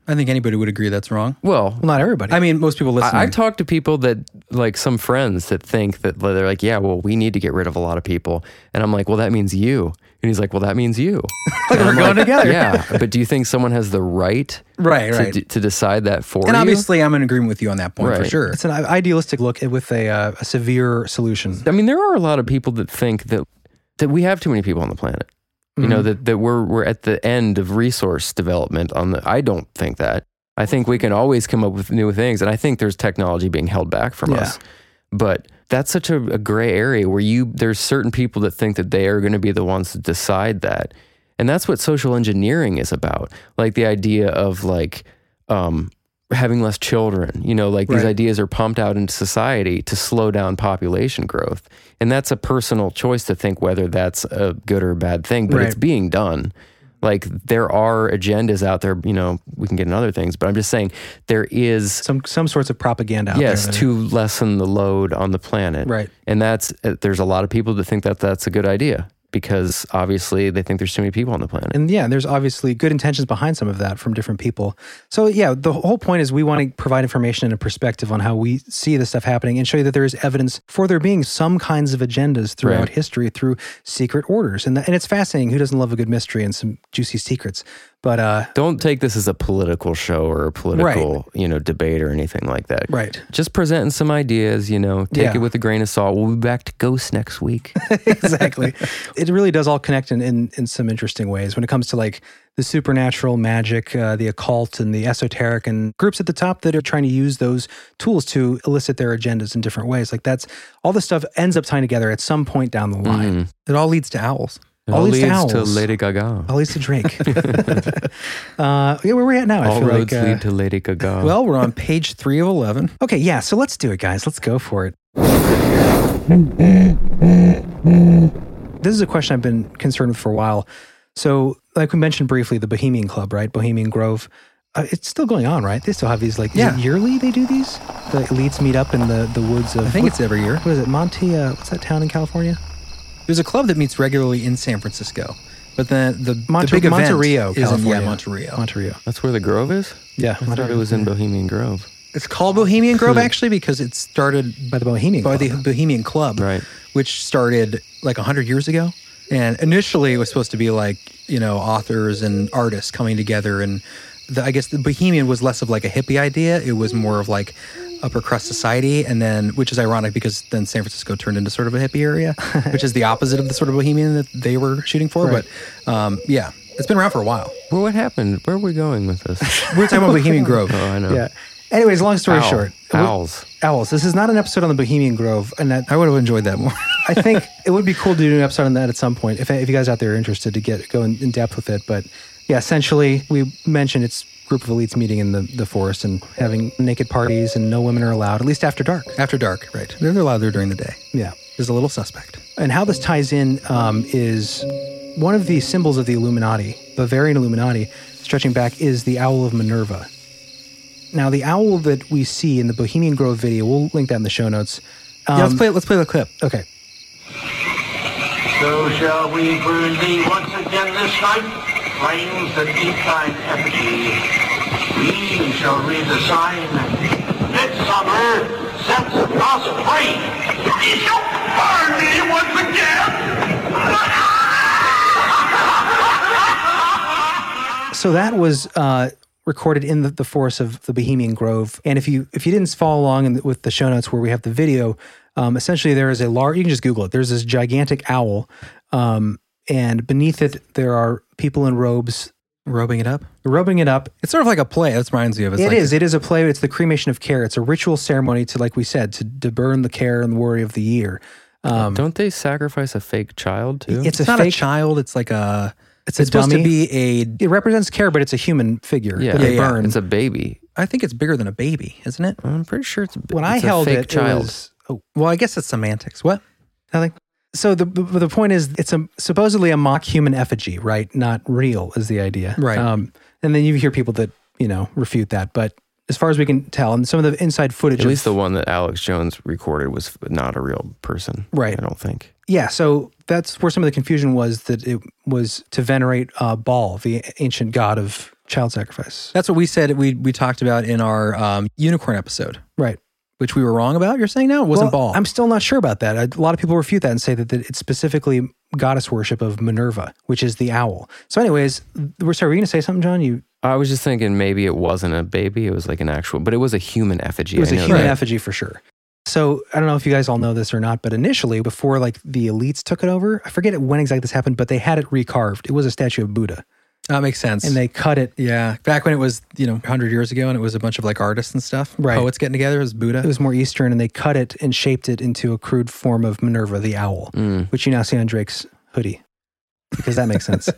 I think anybody would agree that's wrong. Well, not everybody. I mean, most people listening. I've talked to people that, like some friends that think that they're like, yeah, well, we need to get rid of a lot of people. And I'm like, well, that means you. And he's like, well, that means you. Like we're going together. Yeah. But do you think someone has the right to decide that for you? And obviously, I'm in agreement with you on that point for sure. It's an idealistic look with a severe solution. I mean, there are a lot of people that think that we have too many people on the planet. You know, that we're at the end of resource development I don't think that. I think we can always come up with new things. And I think there's technology being held back from us. But that's such a gray area where there's certain people that think that they are going to be the ones to decide that. And that's what social engineering is about. Like the idea of like, having less children, you know, like these ideas are pumped out into society to slow down population growth. And that's a personal choice to think whether that's a good or bad thing, but it's being done. Like there are agendas out there, you know, we can get into other things, but I'm just saying there is some sorts of propaganda out there. Yes, to lessen the load on the planet. Right. And there's a lot of people that think that that's a good idea, because obviously they think there's too many people on the planet. And yeah, there's obviously good intentions behind some of that from different people. So yeah, the whole point is we want to provide information and a perspective on how we see this stuff happening and show you that there is evidence for there being some kinds of agendas throughout history through secret orders. And it's fascinating. Who doesn't love a good mystery and some juicy secrets? But don't take this as a political show or a political, you know, debate or anything like that. Right. Just presenting some ideas, you know, take it with a grain of salt. We'll be back to ghosts next week. Exactly. It really does all connect in some interesting ways when it comes to like the supernatural, magic, the occult, and the esoteric, and groups at the top that are trying to use those tools to elicit their agendas in different ways. Like that's all this stuff ends up tying together at some point down the line. It all leads to owls. It all leads to Lady Gaga. All leads to Drake. Where are we at now? All roads lead to Lady Gaga. Well, we're on page 3 of 11. Okay, yeah, so let's do it, guys. Let's go for it. This is a question I've been concerned with for a while. So, like we mentioned briefly, the Bohemian Club, right? Bohemian Grove. It's still going on, right? They still have these, like, is it yearly they do these? The elites meet up in the woods of... I think it's every year. What is it? Monte, what's that town in California? There's a club that meets regularly in San Francisco. But then the big event Monterey, is California. in Monterey. Monterey. That's where the Grove is? Yeah. I thought it was in Bohemian Grove. It's called Bohemian Grove, actually, because it started by the Bohemian Club, right? Which started like 100 years ago. And initially it was supposed to be like, you know, authors and artists coming together. And I guess the Bohemian was less of like a hippie idea. It was more of like upper crust society. And then, which is ironic because then San Francisco turned into sort of a hippie area, which is the opposite of the sort of Bohemian that they were shooting for. Right. But yeah, it's been around for a while. Well, what happened? Where are we going with this? We're talking about Bohemian Grove. Oh, I know. Yeah. Anyways, long story short. Owls. This is not an episode on the Bohemian Grove. And that, I would have enjoyed that more. I think it would be cool to do an episode on that at some point, if you guys out there are interested to go in depth with it. But yeah, essentially, we mentioned it's a group of elites meeting in the forest and having naked parties, and no women are allowed, at least after dark. After dark, right. They're allowed there during the day. Yeah. There's a little suspect. And how this ties in is one of the symbols of the Illuminati, Bavarian Illuminati, stretching back, is the Owl of Minerva. Now, the owl that we see in the Bohemian Grove video, we'll link that in the show notes. Yeah, let's play the clip. Okay. So shall we burn thee once again this night, flames that eat thine effigy. We shall read the sign, Midsummer sets us free. We shall burn thee once again. So that was recorded in the forest of the Bohemian Grove. And if you didn't follow along with the show notes where we have the video, essentially there is a large, you can just Google it, there's this gigantic owl, and beneath it there are people in robes. Rubbing it up? Rubbing it up. It's sort of like a play. That reminds me of it. It is a play. It's the cremation of care. It's a ritual ceremony to, like we said, to burn the care and the worry of the year. Don't they sacrifice a fake child too? It's not fake, a child. It's like a... It's supposed dummy. To be It represents care, but it's a human figure. Yeah, they burn. It's a baby. I think it's bigger than a baby, isn't it? I'm pretty sure it's when I a held fake it, child. it was... Oh, well, I guess it's semantics. What? Nothing. So the point is, it's supposedly a mock human effigy, right? Not real is the idea, right? And then you hear people that refute that, but as far as we can tell, and some of the inside footage, at least the one that Alex Jones recorded was not a real person, right? I don't think. Yeah, so that's where some of the confusion was, that it was to venerate Baal, the ancient god of child sacrifice. That's what we said. We talked about in our unicorn episode, right? Which we were wrong about. You're saying now it wasn't Baal. I'm still not sure about that. A lot of people refute that and say that it's specifically goddess worship of Minerva, which is the owl. So, anyways, were you going to say something, John? I was just thinking maybe it wasn't a baby; it was like an actual, but it was a human effigy. It was a human effigy for sure. So I don't know if you guys all know this or not, but initially, before like the elites took it over, I forget when exactly this happened, but they had it recarved. It was a statue of Buddha. That makes sense. And they cut it. Yeah. Back when it was, 100 years ago and it was a bunch of like artists and stuff. Right. Poets getting together. It was Buddha. It was more Eastern, and they cut it and shaped it into a crude form of Minerva, the owl, which you now see on Drake's hoodie, because that makes sense.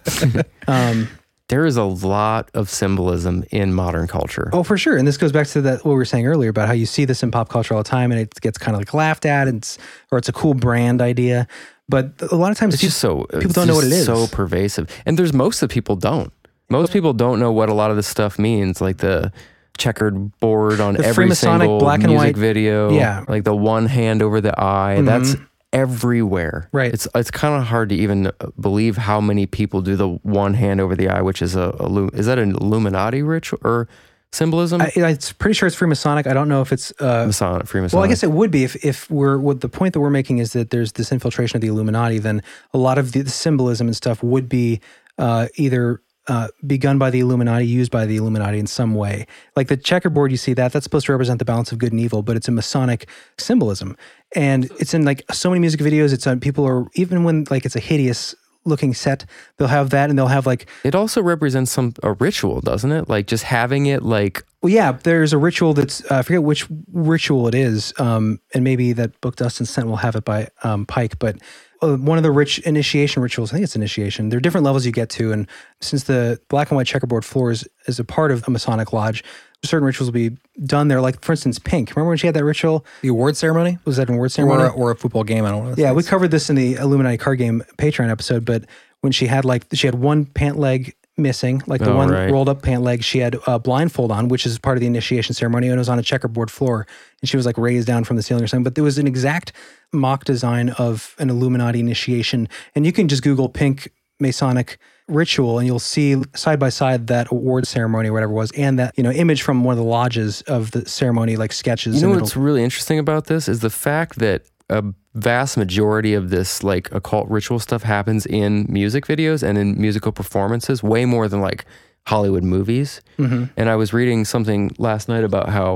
There is a lot of symbolism in modern culture. Oh, for sure. And this goes back to what we were saying earlier about how you see this in pop culture all the time, and it gets kind of like laughed at, or it's a cool brand idea. But a lot of times people don't know what it is. So pervasive. And most of the people don't. Most people don't know what a lot of this stuff means, like the checkered board on every single black and music white video. Yeah. Like the one hand over the eye. Mm-hmm. That's everywhere. Right. It's kind of hard to even believe how many people do the one hand over the eye, which is is that an Illuminati ritual or symbolism? I'm pretty sure it's Freemasonic. I don't know if it's Freemasonic. Well, I guess it would be if what the point that we're making is that there's this infiltration of the Illuminati. Then a lot of the symbolism and stuff would be either begun by the Illuminati, used by the Illuminati in some way. Like the checkerboard, you see that's supposed to represent the balance of good and evil, but it's a Masonic symbolism, and it's in like so many music videos. It's on people are even when like it's a hideous looking set, they'll have that, and they'll have like it also represents a ritual, doesn't it? Like just having it like. Well, yeah, there's a ritual that's I forget which ritual it is, and maybe that book Dustin sent will have it by Pike, but. One of the rich initiation rituals, I think it's initiation. There are different levels you get to, and since the black and white checkerboard floor is a part of a Masonic lodge, certain rituals will be done there. Like, for instance, Pink. Remember when she had that ritual? The award ceremony? Was that an award ceremony? Or a football game, I don't know. Yeah, we covered this in the Illuminati card game Patreon episode, but when she had one pant leg missing, like the rolled up pant leg, she had a blindfold on, which is part of the initiation ceremony, and it was on a checkerboard floor, and she was like raised down from the ceiling or something. But there was an exact mock design of an Illuminati initiation, and you can just Google Pink Masonic ritual, and you'll see side by side that award ceremony or whatever it was, and that image from one of the lodges of the ceremony, like sketches. You know what's really interesting about this is the fact that a vast majority of this like occult ritual stuff happens in music videos and in musical performances, way more than like Hollywood movies. Mm-hmm. And I was reading something last night about how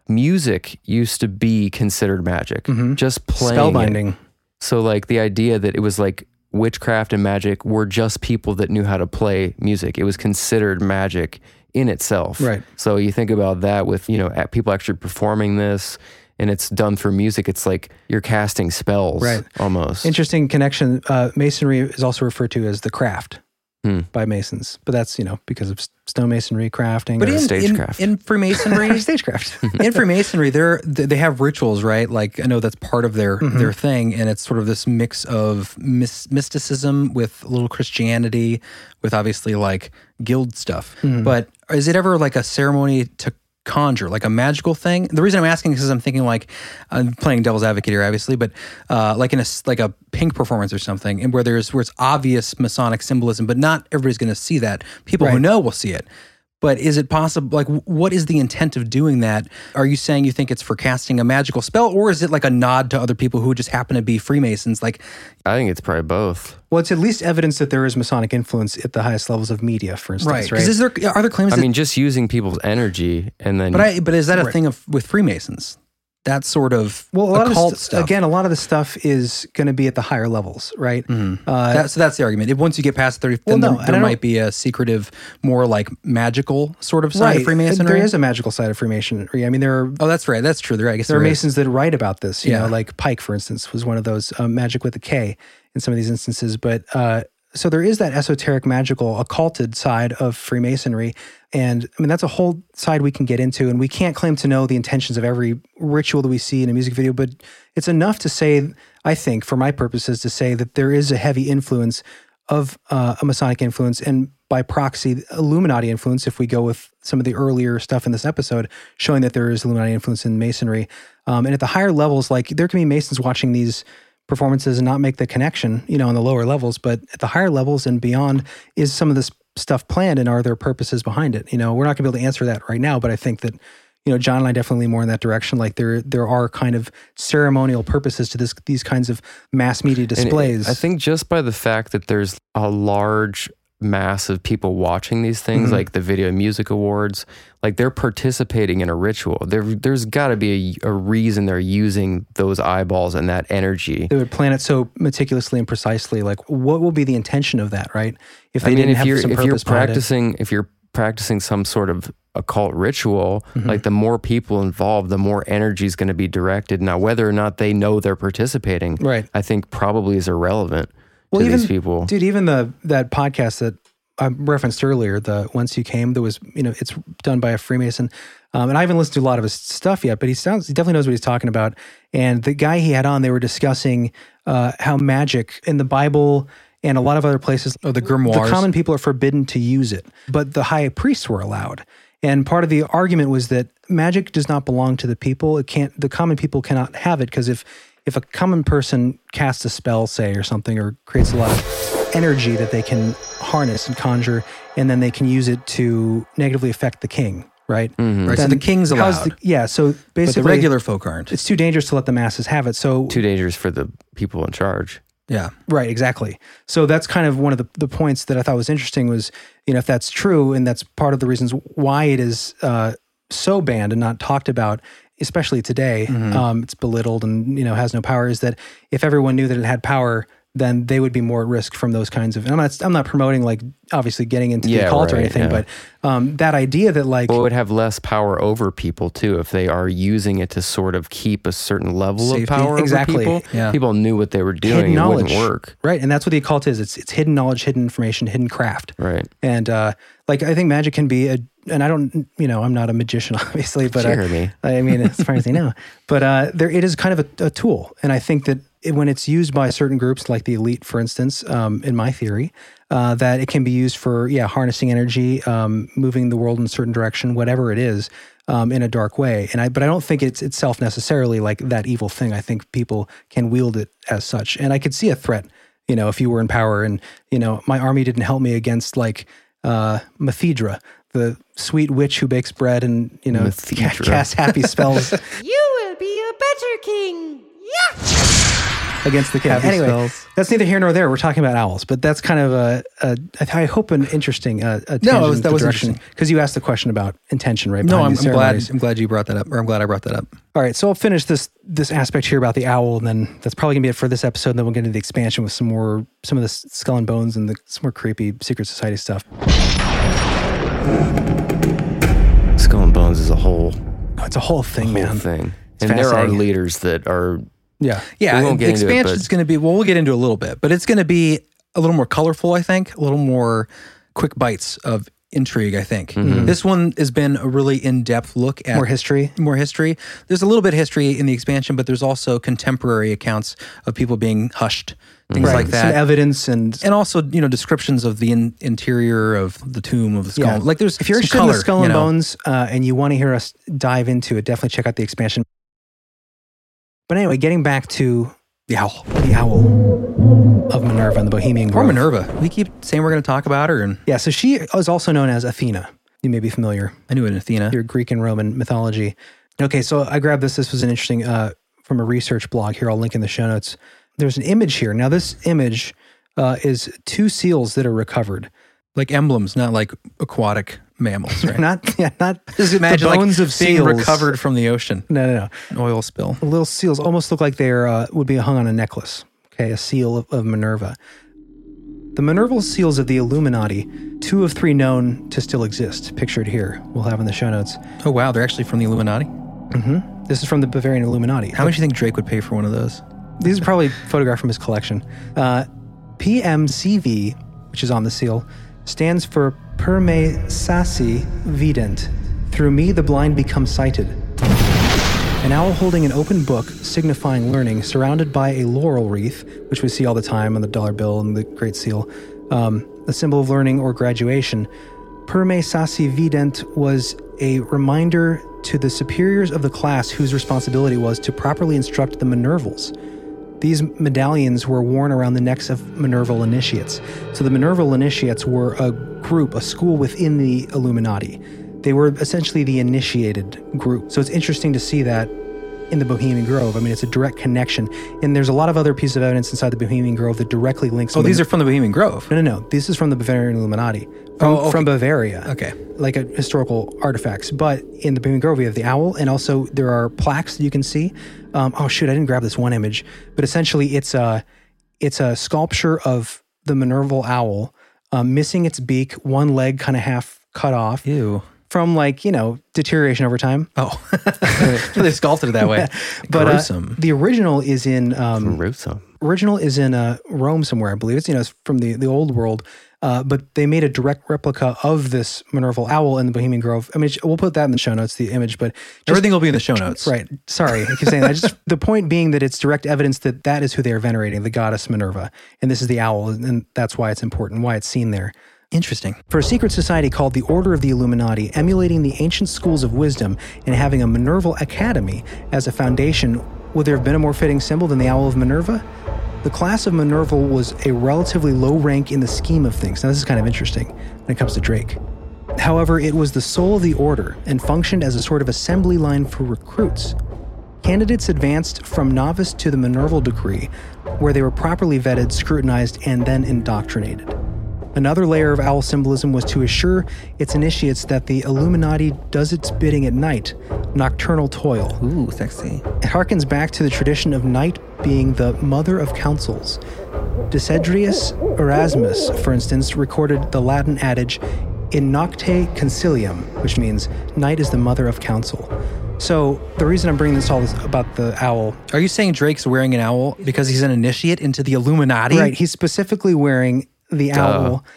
music used to be considered magic, just playing spellbinding. It. So like the idea that it was like witchcraft and magic were just people that knew how to play music. It was considered magic in itself. Right. So you think about that with, people actually performing this, and it's done through music. It's like you're casting spells, right? Almost. Interesting connection. Masonry is also referred to as the craft by Masons, but that's because of stonemasonry, crafting, but stagecraft. In Freemasonry, stagecraft. In Freemasonry, they have rituals, right? Like I know that's part of their thing, and it's sort of this mix of mysticism with a little Christianity, with obviously like guild stuff. But is it ever like a ceremony to conjure, like a magical thing? The reason I'm asking is because I'm thinking like I'm playing devil's advocate here, obviously, but like in a Pink performance or something, and where it's obvious Masonic symbolism, but not everybody's going to see that. People who know will see it. But is it possible? Like, what is the intent of doing that? Are you saying you think it's for casting a magical spell, or is it like a nod to other people who just happen to be Freemasons? Like, I think it's probably both. Well, it's at least evidence that there is Masonic influence at the highest levels of media, for instance. Right? Because are there claims? I mean, just using people's energy and then. But is that a thing with Freemasons? That sort of occult stuff. Again, a lot of the stuff is going to be at the higher levels, right? So that's the argument. Once you get past 30, then there might be a secretive, more like magical sort of side of Freemasonry. There is a magical side of Freemasonry. I mean, there are... Oh, that's right. That's true. I guess there are Masons that write about this. You know, like Pike, for instance, was one of those, magic with a K in some of these instances. But so there is that esoteric, magical, occulted side of Freemasonry. And I mean, that's a whole side we can get into, and we can't claim to know the intentions of every ritual that we see in a music video, but it's enough to say, I think, for my purposes, to say that there is a heavy influence of a Masonic influence, and by proxy, Illuminati influence, if we go with some of the earlier stuff in this episode, showing that there is Illuminati influence in Masonry. And at the higher levels, like there can be Masons watching these performances and not make the connection, on the lower levels, but at the higher levels and beyond is some of this stuff planned, and are there purposes behind it? We're not going to be able to answer that right now, but I think that, John and I definitely lean more in that direction. Like there are kind of ceremonial purposes to these kinds of mass media displays. And I think just by the fact that there's a large mass of people watching these things, like the Video Music Awards, like they're participating in a ritual. There's got to be a reason they're using those eyeballs and that energy. They would plan it so meticulously and precisely. Like, what will be the intention of that, right? If you're practicing some sort of occult ritual, like the more people involved, the more energy is going to be directed. Now, whether or not they know they're participating, right, I think probably is irrelevant to these people. Dude, even that podcast that I referenced earlier, the Whence You Came, that was, it's done by a Freemason. And I haven't listened to a lot of his stuff yet, but he definitely knows what he's talking about. And the guy he had on, they were discussing how magic in the Bible and a lot of other places, the grimoires, the common people are forbidden to use it, but the high priests were allowed. And part of the argument was that magic does not belong to the people. The common people cannot have it, because if a common person casts a spell, say, or something, or creates a lot of energy that they can harness and conjure, and then they can use it to negatively affect the king, right? Mm-hmm. Right. So the king's allowed. So basically, but the regular folk aren't. It's too dangerous to let the masses have it. So too dangerous for the people in charge. Yeah. Right, exactly. So that's kind of one of the points that I thought was interesting was, if that's true, and that's part of the reasons why it is so banned and not talked about, especially today, it's belittled and, has no power, is that if everyone knew that it had power, then they would be more at risk from those kinds of, and I'm not promoting, like, obviously getting into the occult or anything, but that idea that, like... Well, it would have less power over people, too, if they are using it to sort of keep a certain level of power over people. Yeah. People knew what they were doing, it wouldn't work. Right, and that's what the occult is. It's hidden knowledge, hidden information, hidden craft. Right. And, I think magic can be and I don't, I'm not a magician, obviously, but I mean, as far as I know, but it is kind of a tool. And I think that when it's used by certain groups, like the elite, for instance, in my theory, that it can be used for, harnessing energy, moving the world in a certain direction, whatever it is, in a dark way. But I don't think it's itself necessarily like that evil thing. I think people can wield it as such. And I could see a threat, if you were in power and, my army didn't help me against, like, Methydra, the sweet witch who bakes bread and, casts happy spells. You will be a better king. Yeah. Against the king. Anyway, that's neither here nor there. We're talking about owls, but that's kind of I hope an interesting tangent that was direction, because you asked the question about intention, right? No, I'm glad you brought that up, or I'm glad I brought that up. All right, so I'll finish this aspect here about the owl, and then that's probably gonna be it for this episode. And then we'll get into the expansion with some of the Skull and Bones and some more creepy secret society stuff. Skull and Bones is a whole. It's a whole thing, man. Thing. And there are leaders that are. Yeah. The expansion is going to be, we'll get into it a little bit, but it's going to be a little more colorful, I think, a little more quick bites of intrigue, I think. Mm-hmm. This one has been a really in-depth look at... More history. There's a little bit of history in the expansion, but there's also contemporary accounts of people being hushed, things like that. Some evidence and also, descriptions of the interior of the tomb of the skull. Yeah. Like there's if you're interested in the Skull and Bones and you want to hear us dive into it, definitely check out the expansion. But anyway, getting back to the owl of Minerva and the Bohemian Grove. Or Minerva. We keep saying we're going to talk about her. Yeah, so she is also known as Athena. You may be familiar. I knew an Athena. Your Greek and Roman mythology. Okay, so I grabbed this. This was an interesting, from a research blog here. I'll link in the show notes. There's an image here. Now, this image is 2 seals that are recovered. Like emblems, not like aquatic mammals, right? not just imagine the bones like of seals being recovered from the ocean. No. An oil spill. The little seals almost look like they're would be hung on a necklace. Okay, a seal of Minerva. The Minerval seals of the Illuminati, 2 of 3 known to still exist. Pictured here. We'll have in the show notes. Oh wow, they're actually from the Illuminati? Mm-hmm. This is from the Bavarian Illuminati. How much do you think Drake would pay for one of those? These are probably photographed from his collection. PMCV, which is on the seal, stands for Per me sasi vident. Through me the blind become sighted. An owl holding an open book signifying learning, surrounded by a laurel wreath, which we see all the time on the dollar bill and the Great Seal, a symbol of learning or graduation. Per me sasi vident was a reminder to the superiors of the class whose responsibility was to properly instruct the Minervals. these medallions were worn around the necks of Minerval initiates. So the Minerval initiates were a group, a school within the Illuminati. They were essentially the initiated group. So it's interesting to see that in the Bohemian Grove. I mean, it's a direct connection. And there's a lot of other pieces of evidence inside the Bohemian Grove that directly links... Oh, these are from the Bohemian Grove? No. This is from the Bavarian Illuminati. From Bavaria. Okay. Like historical artifacts. But in the Bohemian Grove, we have the owl, and also there are plaques that you can see. I didn't grab this one image. But essentially, it's a sculpture of the Minerval owl, missing its beak, one leg kind of half cut off. Ew. From deterioration over time. Oh, they sculpted it that way. But gruesome. The original is in gruesome. Original is in Rome somewhere, I believe. It's it's from the old world. But they made a direct replica of this Minerval owl in the Bohemian Grove. I mean, we'll put that in the show notes, the image. But everything will be in the show notes. Right. Sorry, I keep saying that. The point being that it's direct evidence that is who they are venerating, the goddess Minerva, and this is the owl, and that's why it's important, why it's seen there. Interesting. For a secret society called the Order of the Illuminati, emulating the ancient schools of wisdom and having a Minerval Academy as a foundation, would there have been a more fitting symbol than the Owl of Minerva? The class of Minerval was a relatively low rank in the scheme of things. Now, this is kind of interesting when it comes to Drake. However, it was the soul of the order and functioned as a sort of assembly line for recruits. Candidates advanced from novice to the Minerval degree, where they were properly vetted, scrutinized, and then indoctrinated. Another layer of owl symbolism was to assure its initiates that the Illuminati does its bidding at night, nocturnal toil. Ooh, sexy. It harkens back to the tradition of night being the mother of councils. Desiderius Erasmus, for instance, recorded the Latin adage, in nocte concilium, which means night is the mother of counsel. So the reason I'm bringing this about the owl... Are you saying Drake's wearing an owl because he's an initiate into the Illuminati? Right, he's specifically wearing... the owl,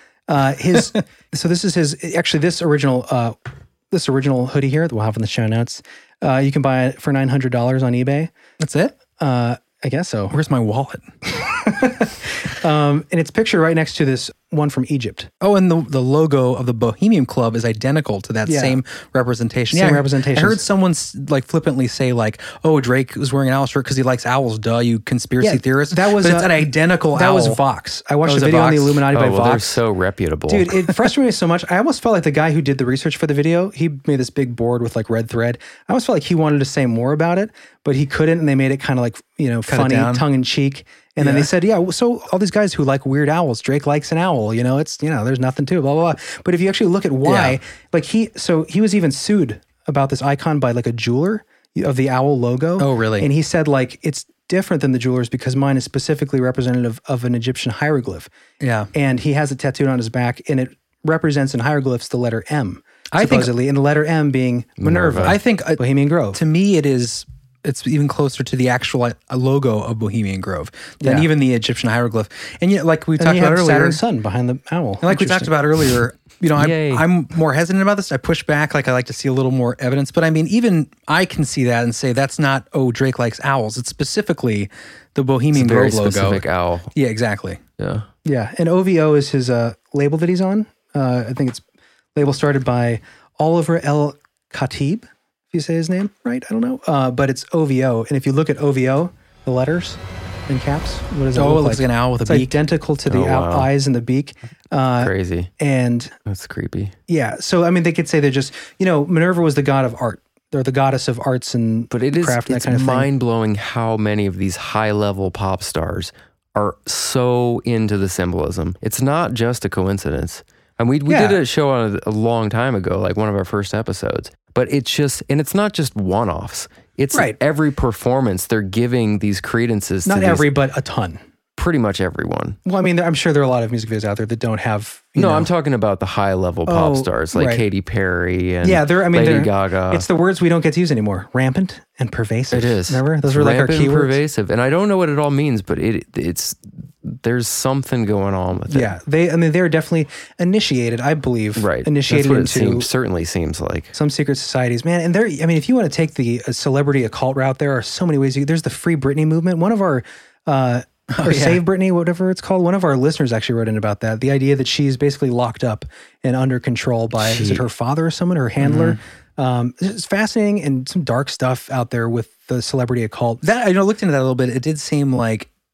so this is his. Actually, this original hoodie here that we'll have in the show notes. You can buy it for $900 on eBay. That's it. I guess so. Where's my wallet? And it's pictured right next to this one from Egypt. Oh, and the logo of the Bohemian Club is identical to that same representation. Same representation. I heard someone flippantly say "Oh, Drake was wearing an owl shirt because he likes owls." Duh, you conspiracy theorist. That was it's an identical owl. That was Vox. I watched a video on the Illuminati by Vox. They're so reputable, dude. It frustrated me so much. I almost felt like the guy who did the research for the video. He made this big board with red thread. I almost felt like he wanted to say more about it, but he couldn't, and they made it kind of funny, tongue in cheek. And then they said, so all these guys who like weird owls, Drake likes an owl, there's nothing to it, blah, blah, blah. But if you actually look at why, he was even sued about this icon by a jeweler of the owl logo. Oh, really? And he said it's different than the jewelers because mine is specifically representative of an Egyptian hieroglyph. Yeah. And he has it tattooed on his back, and it represents in hieroglyphs the letter M, supposedly, and the letter M being Minerva. I think Bohemian Grove. To me, it's even closer to the actual logo of Bohemian Grove than even the Egyptian hieroglyph. And yet, like we talked about earlier, Saturn's sun behind the owl. And like we talked about earlier, I'm more hesitant about this. I push back. I like to see a little more evidence. But I mean, even I can see that and say that's not, Drake likes owls. It's specifically the Bohemian Grove logo. Specific owl. Yeah, exactly. Yeah. Yeah. And OVO is his label that he's on. I think it's label started by Oliver L. Khatib. If you say his name right, I don't know. But it's OVO. And if you look at OVO, the letters in caps, what does it look like? It looks like an owl with a beak. It's identical to the eyes and the beak. Crazy. And that's creepy. Yeah. So, I mean, they could say they're just, Minerva was the god of art. They're the goddess of arts and craft and that kind of thing. It's mind-blowing how many of these high-level pop stars are so into the symbolism. It's not just a coincidence. And we did a show on it a long time ago, like one of our first episodes. But it's just, and it's not just one-offs. It's every performance they're giving these credences to. Not every, but a ton. Pretty much everyone. Well, I mean, I'm sure there are a lot of music videos out there that don't have. I'm talking about the high-level pop stars like Katy Perry and Lady Gaga. It's the words we don't get to use anymore. Rampant and pervasive. It is. Remember? Those were like our keywords. Rampant and pervasive. And I don't know what it all means, but there's something going on with it. Yeah. They're definitely initiated, I believe. Right. Initiated That's what into. It certainly seems like. Some secret societies. Man, and if you want to take the celebrity occult route, there are so many ways. There's the Free Britney movement. One of our. Save Britney, whatever it's called. One of our listeners actually wrote in about that. The idea that she's basically locked up and under control by, is it her father or someone, her handler? Mm-hmm. It's fascinating and some dark stuff out there with the celebrity occult. That I looked into that a little bit. It did seem like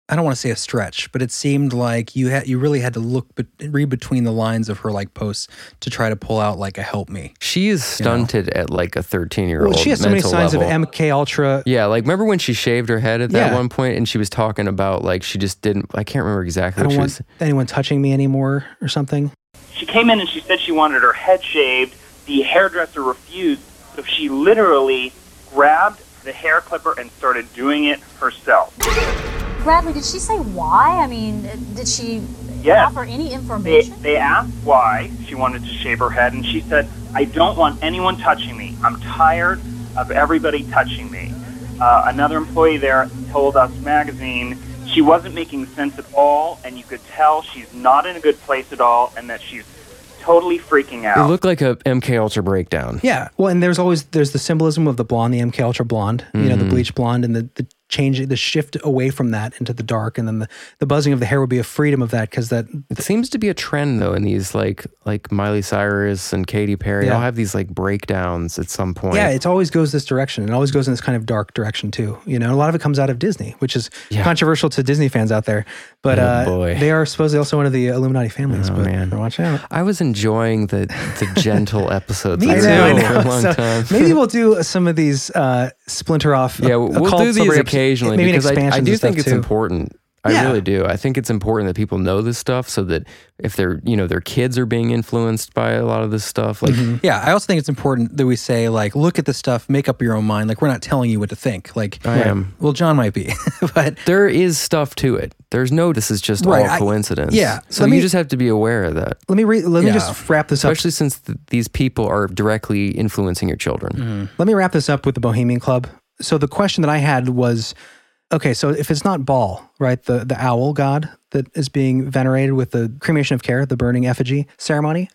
I don't want to say a stretch, but it seemed like you really had to read between the lines of her like posts to try to pull out like a help me. She is stunted at like a 13-year-old. Well, she has so many signs level. of MK Ultra. Yeah, like remember when she shaved her head at that one point, and she was talking about like she just didn't. I can't remember exactly. I don't want anyone touching me anymore or something. She came in and she said she wanted her head shaved. The hairdresser refused, so she literally grabbed the hair clipper and started doing it herself. Bradley, did she say why? I mean, did she offer any information? They asked why she wanted to shave her head, and she said, I don't want anyone touching me. I'm tired of everybody touching me. Another employee there told Us Magazine she wasn't making sense at all, and you could tell she's not in a good place at all, and that she's totally freaking out. It looked like a MK Ultra breakdown. Yeah. Well, and there's the symbolism of the blonde, the MK Ultra blonde, you know, the bleach blonde, and the change, the shift away from that into the dark, and then the buzzing of the hair would be a freedom of that, because that it seems to be a trend though in these like Miley Cyrus and Katy Perry. They'll have these like breakdowns at some point. Yeah, it always goes this direction. It always goes in this kind of dark direction too. You know, a lot of it comes out of Disney, which is controversial to Disney fans out there. But they are supposedly also one of the Illuminati families. But man, watch out. I was enjoying the gentle episodes Me too. for a long time. Maybe we'll do some of these splinter off. Yeah, we'll do these occasionally because I do think it's important. I really do. I think it's important that people know this stuff so that if their kids are being influenced by a lot of this stuff. Like, yeah, I also think it's important that we say like, look at this stuff, make up your own mind. Like, we're not telling you what to think. Like, I am. Well, John might be, but there is stuff to it. There's no, this is just all coincidence. So you just have to be aware of that. Let me just wrap this up. Especially since these people are directly influencing your children. Let me wrap this up with the Bohemian Club. So the question that I had was, okay, so if it's not Baal, right, the owl god that is being venerated with the cremation of care, the burning effigy ceremony,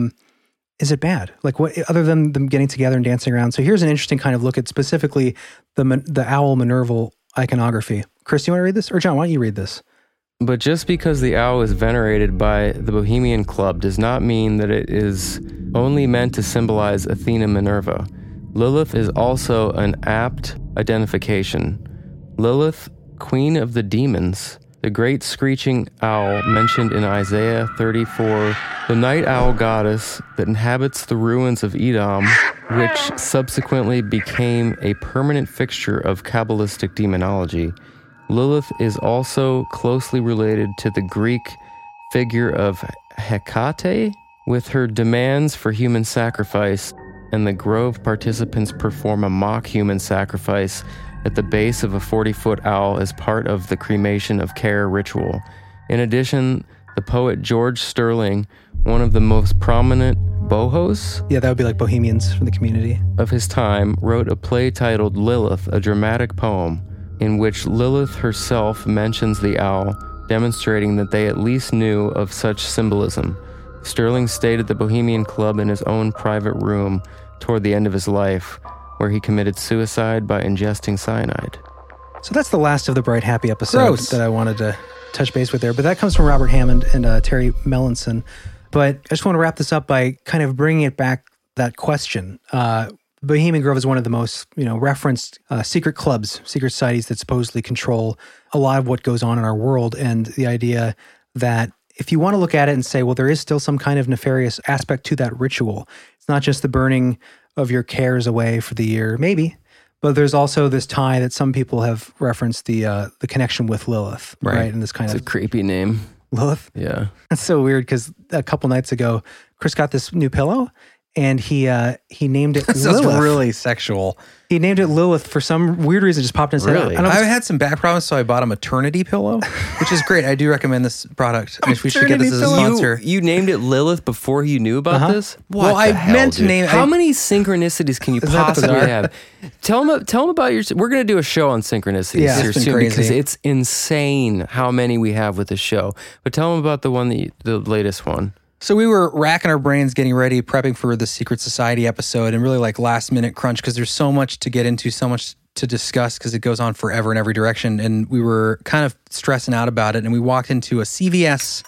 is it bad? Like, what other than them getting together and dancing around? So here's an interesting kind of look at specifically the owl Minerval iconography. Chris, you want to read this? Or John, why don't you read this? But just because the owl is venerated by the Bohemian Club does not mean that it is only meant to symbolize Athena Minerva. Lilith is also an apt identification. Lilith, queen of the demons, the great screeching owl mentioned in Isaiah 34, the night owl goddess that inhabits the ruins of Edom, which subsequently became a permanent fixture of Kabbalistic demonology. Lilith is also closely related to the Greek figure of Hecate, with her demands for human sacrifice, and the grove participants perform a mock human sacrifice at the base of a 40-foot owl as part of the cremation of care ritual. In addition, the poet George Sterling, one of the most prominent bohos, that would be like bohemians from the community, of his time, wrote a play titled Lilith, a dramatic poem, in which Lilith herself mentions the owl, demonstrating that they at least knew of such symbolism. Sterling stayed at the Bohemian Club in his own private room toward the end of his life, where he committed suicide by ingesting cyanide. So that's the last of the Bright Happy episodes that I wanted to touch base with there. But that comes from Robert Hammond and Terry Mellinson. But I just want to wrap this up by kind of bringing it back, that question. Bohemian Grove is one of the most, referenced secret clubs, secret societies that supposedly control a lot of what goes on in our world. And the idea that if you want to look at it and say, well, there is still some kind of nefarious aspect to that ritual. It's not just the burning of your cares away for the year, maybe, but there's also this tie that some people have referenced, the connection with Lilith, right? And this kind of a creepy name, Lilith. Yeah, that's so weird because a couple nights ago, Chris got this new pillow, and he named it Lilith. That's really sexual. He named it Lilith for some weird reason. It just popped in his head. Really? I had some back problems, so I bought a maternity pillow, which is great. I do recommend this product. If we should get this as a sponsor. You named it Lilith before you knew about this? Well, I meant to name it. How many synchronicities can you possibly have? Tell them about your. We're going to do a show on synchronicities here soon because it's insane how many we have with the show. But tell them about the latest one. So we were racking our brains getting ready, prepping for the Secret Society episode, and really like last minute crunch because there's so much to get into, so much to discuss because it goes on forever in every direction. And we were kind of stressing out about it. And we walked into a CVS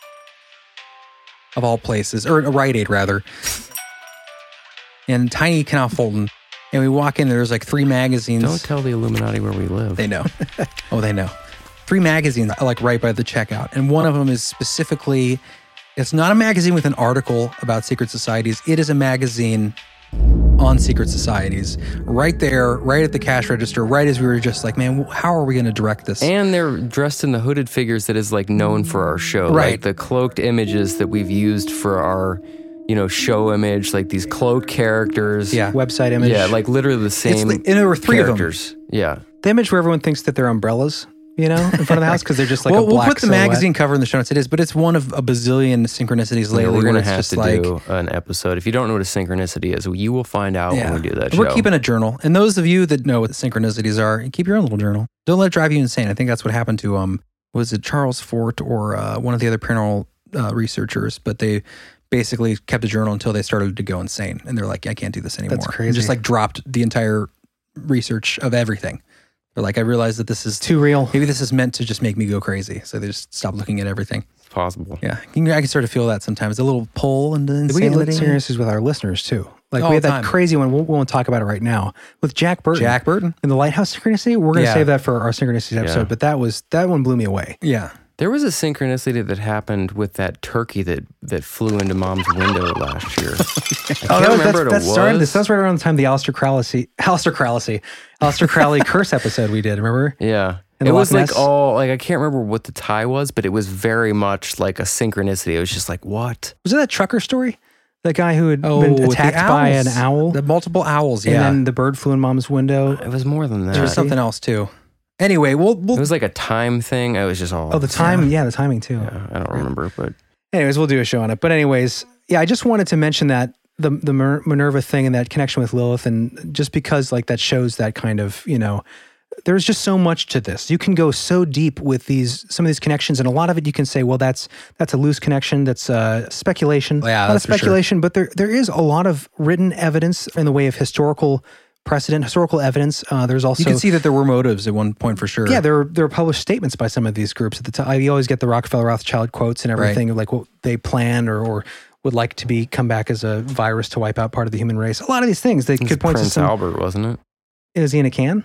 of all places, or a Rite Aid rather, in tiny Canal Fulton. And we walk in, there's like 3 magazines. Don't tell the Illuminati where we live. They know. Oh, they know. 3 magazines I like right by the checkout. And one of them is specifically, it's not a magazine with an article about secret societies. It is a magazine on secret societies right there, right at the cash register, right as we were just like, man, how are we going to direct this? And they're dressed in the hooded figures that is like known for our show. Right. Like the cloaked images that we've used for our, show image, like these cloaked characters. Yeah. Website image. Yeah, like literally the same and there were 3 characters. of them. Yeah. The image where everyone thinks that they're umbrellas, in front of the house because they're just like a black We'll put the silhouette. magazine cover in the show notes. It is, but it's one of a bazillion synchronicities lately. We're going to where have to do an episode. If you don't know what a synchronicity is, you will find out when we do that show. We're keeping a journal. And those of you that know what the synchronicities are, keep your own little journal. Don't let it drive you insane. I think that's what happened to, was it Charles Fort or one of the other paranormal researchers, but they basically kept a journal until they started to go insane. And they're like, I can't do this anymore. That's crazy. And just like dropped the entire research of everything. They're like, I realize that this is too real. Maybe this is meant to just make me go crazy. So they just stopped looking at everything. It's possible. Yeah. I can sort of feel that sometimes. A little pull into insanity. We get synchronicities with our listeners too. Like All we had the that time. crazy one. We won't talk about it right now with Jack Burton. Jack Burton. And the Lighthouse Synchronicity. We're going to Yeah. save that for our Synchronicities episode. Yeah. But that one blew me away. Yeah. There was a synchronicity that happened with that turkey that flew into Mom's window last year. I can't remember what it was. That's right around the time the Aleister Crowley curse episode we did. Remember? Yeah. In It the was Loch like Ness? all, like I can't remember what the tie was, but it was very much like a synchronicity. It was just like, what? Was it that trucker story? That guy who had been with the attacked by an owls. owl? The multiple owls, yeah. And then the bird flew in Mom's window. It was more than that. There was something else too. Anyway, we'll It was like a time thing. I was just all. Oh, the time. Yeah, the timing too. Yeah, I don't remember, but. Anyways, we'll do a show on it. But anyways, yeah, I just wanted to mention that the Minerva thing and that connection with Lilith, and just because like that shows that kind of, there's just so much to this. You can go so deep with some of these connections, and a lot of it you can say, well, that's a loose connection. That's speculation. Yeah, a lot of that's for sure. speculation, but there is a lot of written evidence in the way of historical precedent, historical evidence. There's also you can see that there were motives at one point for sure. Yeah, there were published statements by some of these groups at the time. You always get the Rockefeller Rothschild quotes and everything, like what they plan or would like to come back as a virus to wipe out part of the human race. A lot of these things they could point Prince to some. Albert, wasn't it? Is he in a can?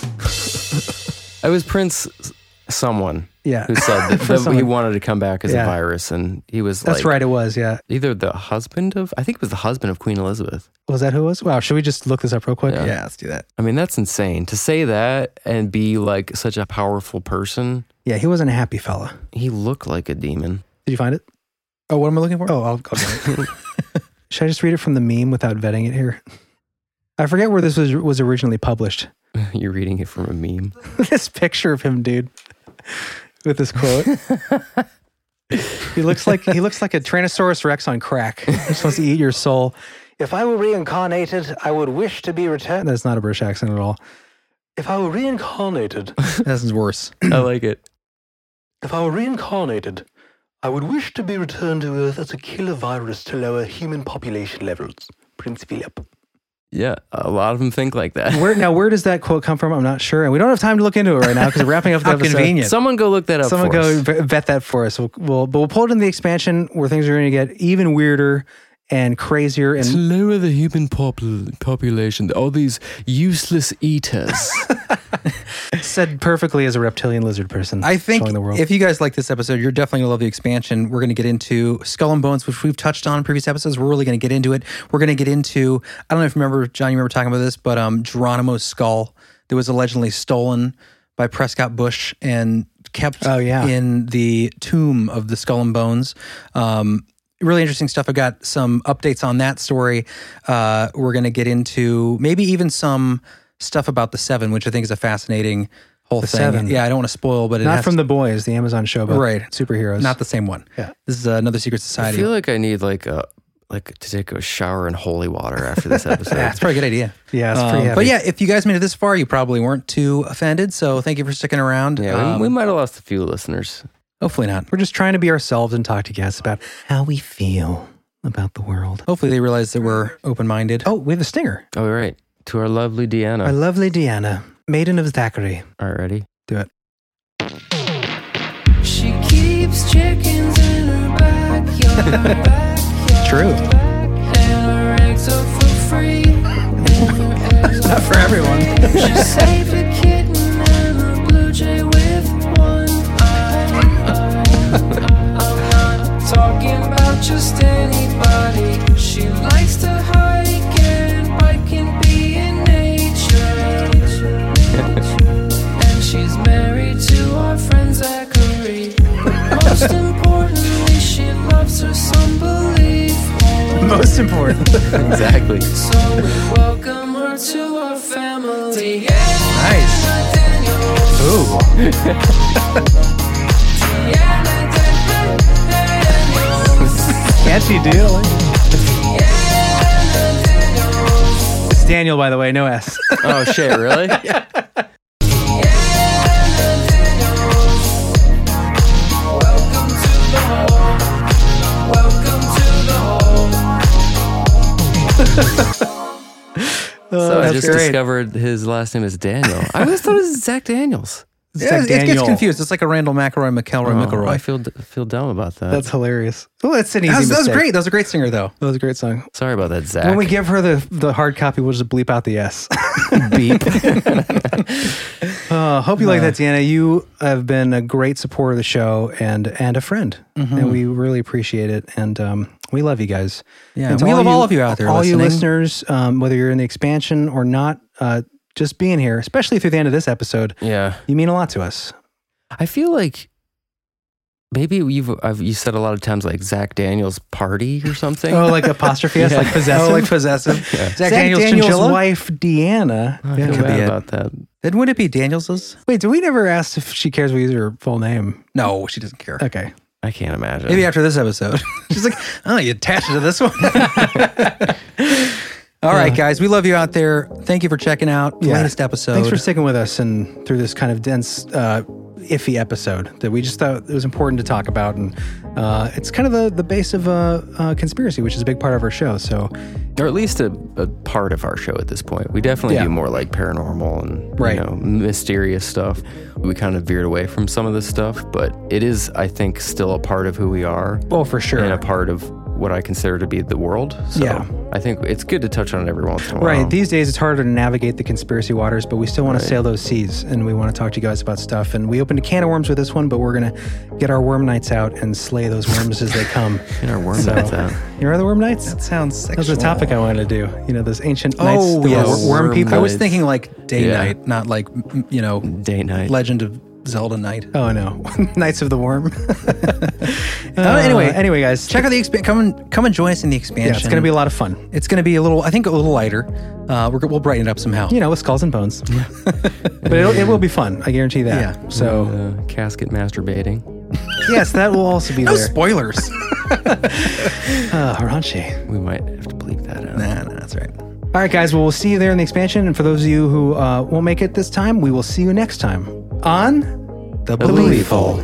It was Prince someone. Yeah. Who said that he wanted to come back as a Yeah. virus, and he was That's right, it was, yeah. either the husband of, I think it was the husband of Queen Elizabeth. Was that who it was? Wow, should we just look this up real quick? Yeah. Let's do that. I mean, that's insane. To say that and be like such a powerful person. Yeah, he wasn't a happy fella. He looked like a demon. Did you find it? Oh, what am I looking for? Oh, I'll get it. Should I just read it from the meme without vetting it here? I forget where this was originally published. You're reading it from a meme. This picture of him, dude, with this quote. He looks like a Tyrannosaurus Rex on crack. He just wants to eat your soul. If I were reincarnated, I would wish to be returned. That's not a British accent at all. If I were reincarnated, This is worse. I like it. if I were reincarnated, I would wish to be returned to Earth as a killer virus to lower human population levels. Prince Philip. Yeah, a lot of them think like that. Where does that quote come from? I'm not sure, and we don't have time to look into it right now because we're wrapping up the How episode. convenient. Someone go look that up Someone for us. go vet that for us. We'll pull it in the expansion where things are going to get even weirder and crazier. To And lower the human population, all these useless eaters. said perfectly as a reptilian lizard person. I think showing the world. if you guys like this episode, you're definitely going to love the expansion. We're going to get into Skull and Bones, which we've touched on in previous episodes. We're really going to get into it. We're going to get into, I don't know if you remember, John, you remember talking about this, but Geronimo's skull that was allegedly stolen by Prescott Bush and kept in the tomb of the Skull and Bones. Really interesting stuff. I got some updates on that story. We're going to get into maybe even some stuff about the Seven, which I think is a fascinating whole thing. Seven. Yeah, I don't want to spoil, but it Not has from The Boys, the Amazon show about superheroes. not the same one. Yeah. This is another secret I society. feel like I need to take a shower in holy water after this episode. Yeah, it's probably a good idea. Yeah, it's pretty heavy. But yeah, if you guys made it this far, you probably weren't too offended. So thank you for sticking around. Yeah, we might have lost a few listeners. Hopefully not. We're just trying to be ourselves and talk to guests about how we feel about the world. Hopefully they realize that we're open-minded. Oh, we have a stinger. Oh, right. To our lovely Deanna. Our lovely Deanna, maiden of Thackeray. All right, ready? Do it. She keeps chickens in her backyard. True. And her eggs are for free. Not for everyone. She saved a kitten and a blue jay with one forward. Exactly. So we welcome her to our family. Nice. Ooh. Catchy deal. It's Daniel, by the way, no S. Oh shit, really? Yeah. So I just discovered his last name is Daniel. I always thought it was Zach Daniels. It gets confused. It's like a Randall McElroy, McElroy. I feel dumb about that. That's hilarious. Well, that's an easy mistake. That was great. That was a great singer, though. That was a great song. Sorry about that, Zach. When we give her the hard copy, we'll just bleep out the S. Beep. Hope you like that, Deanna. You have been a great supporter of the show and a friend, and we really appreciate it. And we love you guys. Yeah, and we love all of you out there. All you listeners, whether you're in the expansion or not. Just being here, especially through the end of this episode, you mean a lot to us. I feel like maybe you said a lot of times like Zach Daniels party or something. Oh, like apostrophe S, like possessive. Oh, like possessive. Yeah. Zach Daniels' wife Deanna. I feel bad about that. Then would it be Daniels's? Wait, did we never ask if she cares we use her full name? No, she doesn't care. Okay. I can't imagine. Maybe after this episode. She's like, oh, you attached it to this one. All right, guys, we love you out there. Thank you for checking out the latest episode. Thanks for sticking with us and through this kind of dense, iffy episode that we just thought it was important to talk about. And it's kind of the base of conspiracy, which is a big part of our show. So, or at least a part of our show at this point. We definitely do more like paranormal and mysterious stuff. We kind of veered away from some of this stuff, but it is, I think, still a part of who we are. Oh, for sure. And a part of what I consider to be the world. So I think it's good to touch on it every once in a while. Right. These days it's harder to navigate the conspiracy waters, but we still want to sail those seas and we want to talk to you guys about stuff. And we opened a can of worms with this one, but we're going to get our worm nights out and slay those worms as they come. Get our worm nights out. You remember the worm nights? That sounds sexual. That was a topic I wanted to do. You know, those ancient nights. Oh, yes. Worm people. I was thinking like day night, not like, day night. Legend of Zelda night. Oh no, Knights of the Worm. Anyway, guys, check out the come and join us in the expansion. Yeah, it's going to be a lot of fun. It's going to be a little lighter. We'll brighten it up somehow. With skulls and bones. But it will be fun. I guarantee that. Yeah. So casket masturbating. Yes, that will also be there. No spoilers. Raunchy. We might have to bleep that out. Nah, that's right. All right, guys. Well, we'll see you there in the expansion. And for those of you who won't make it this time, we will see you next time on The Belieful.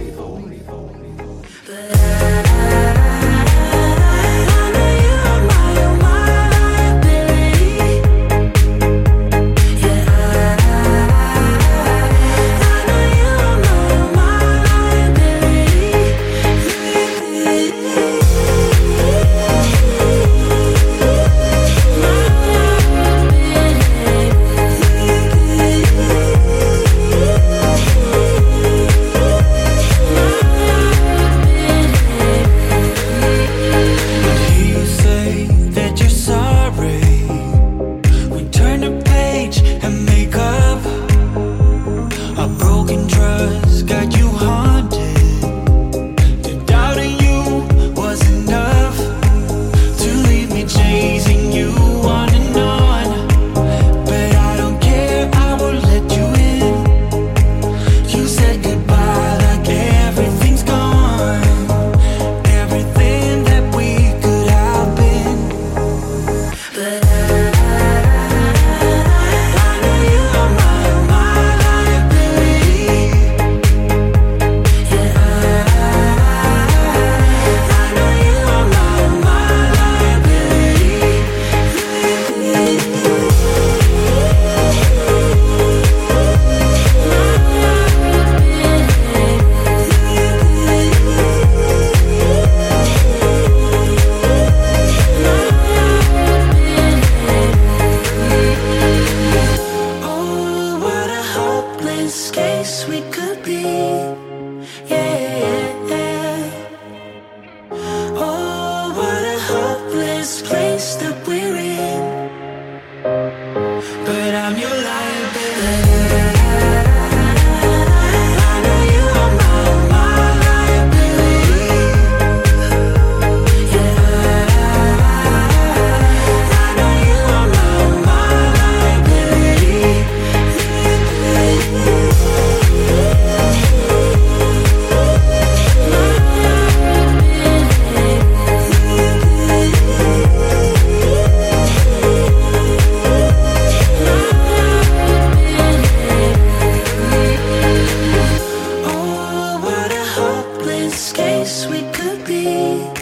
wish we could be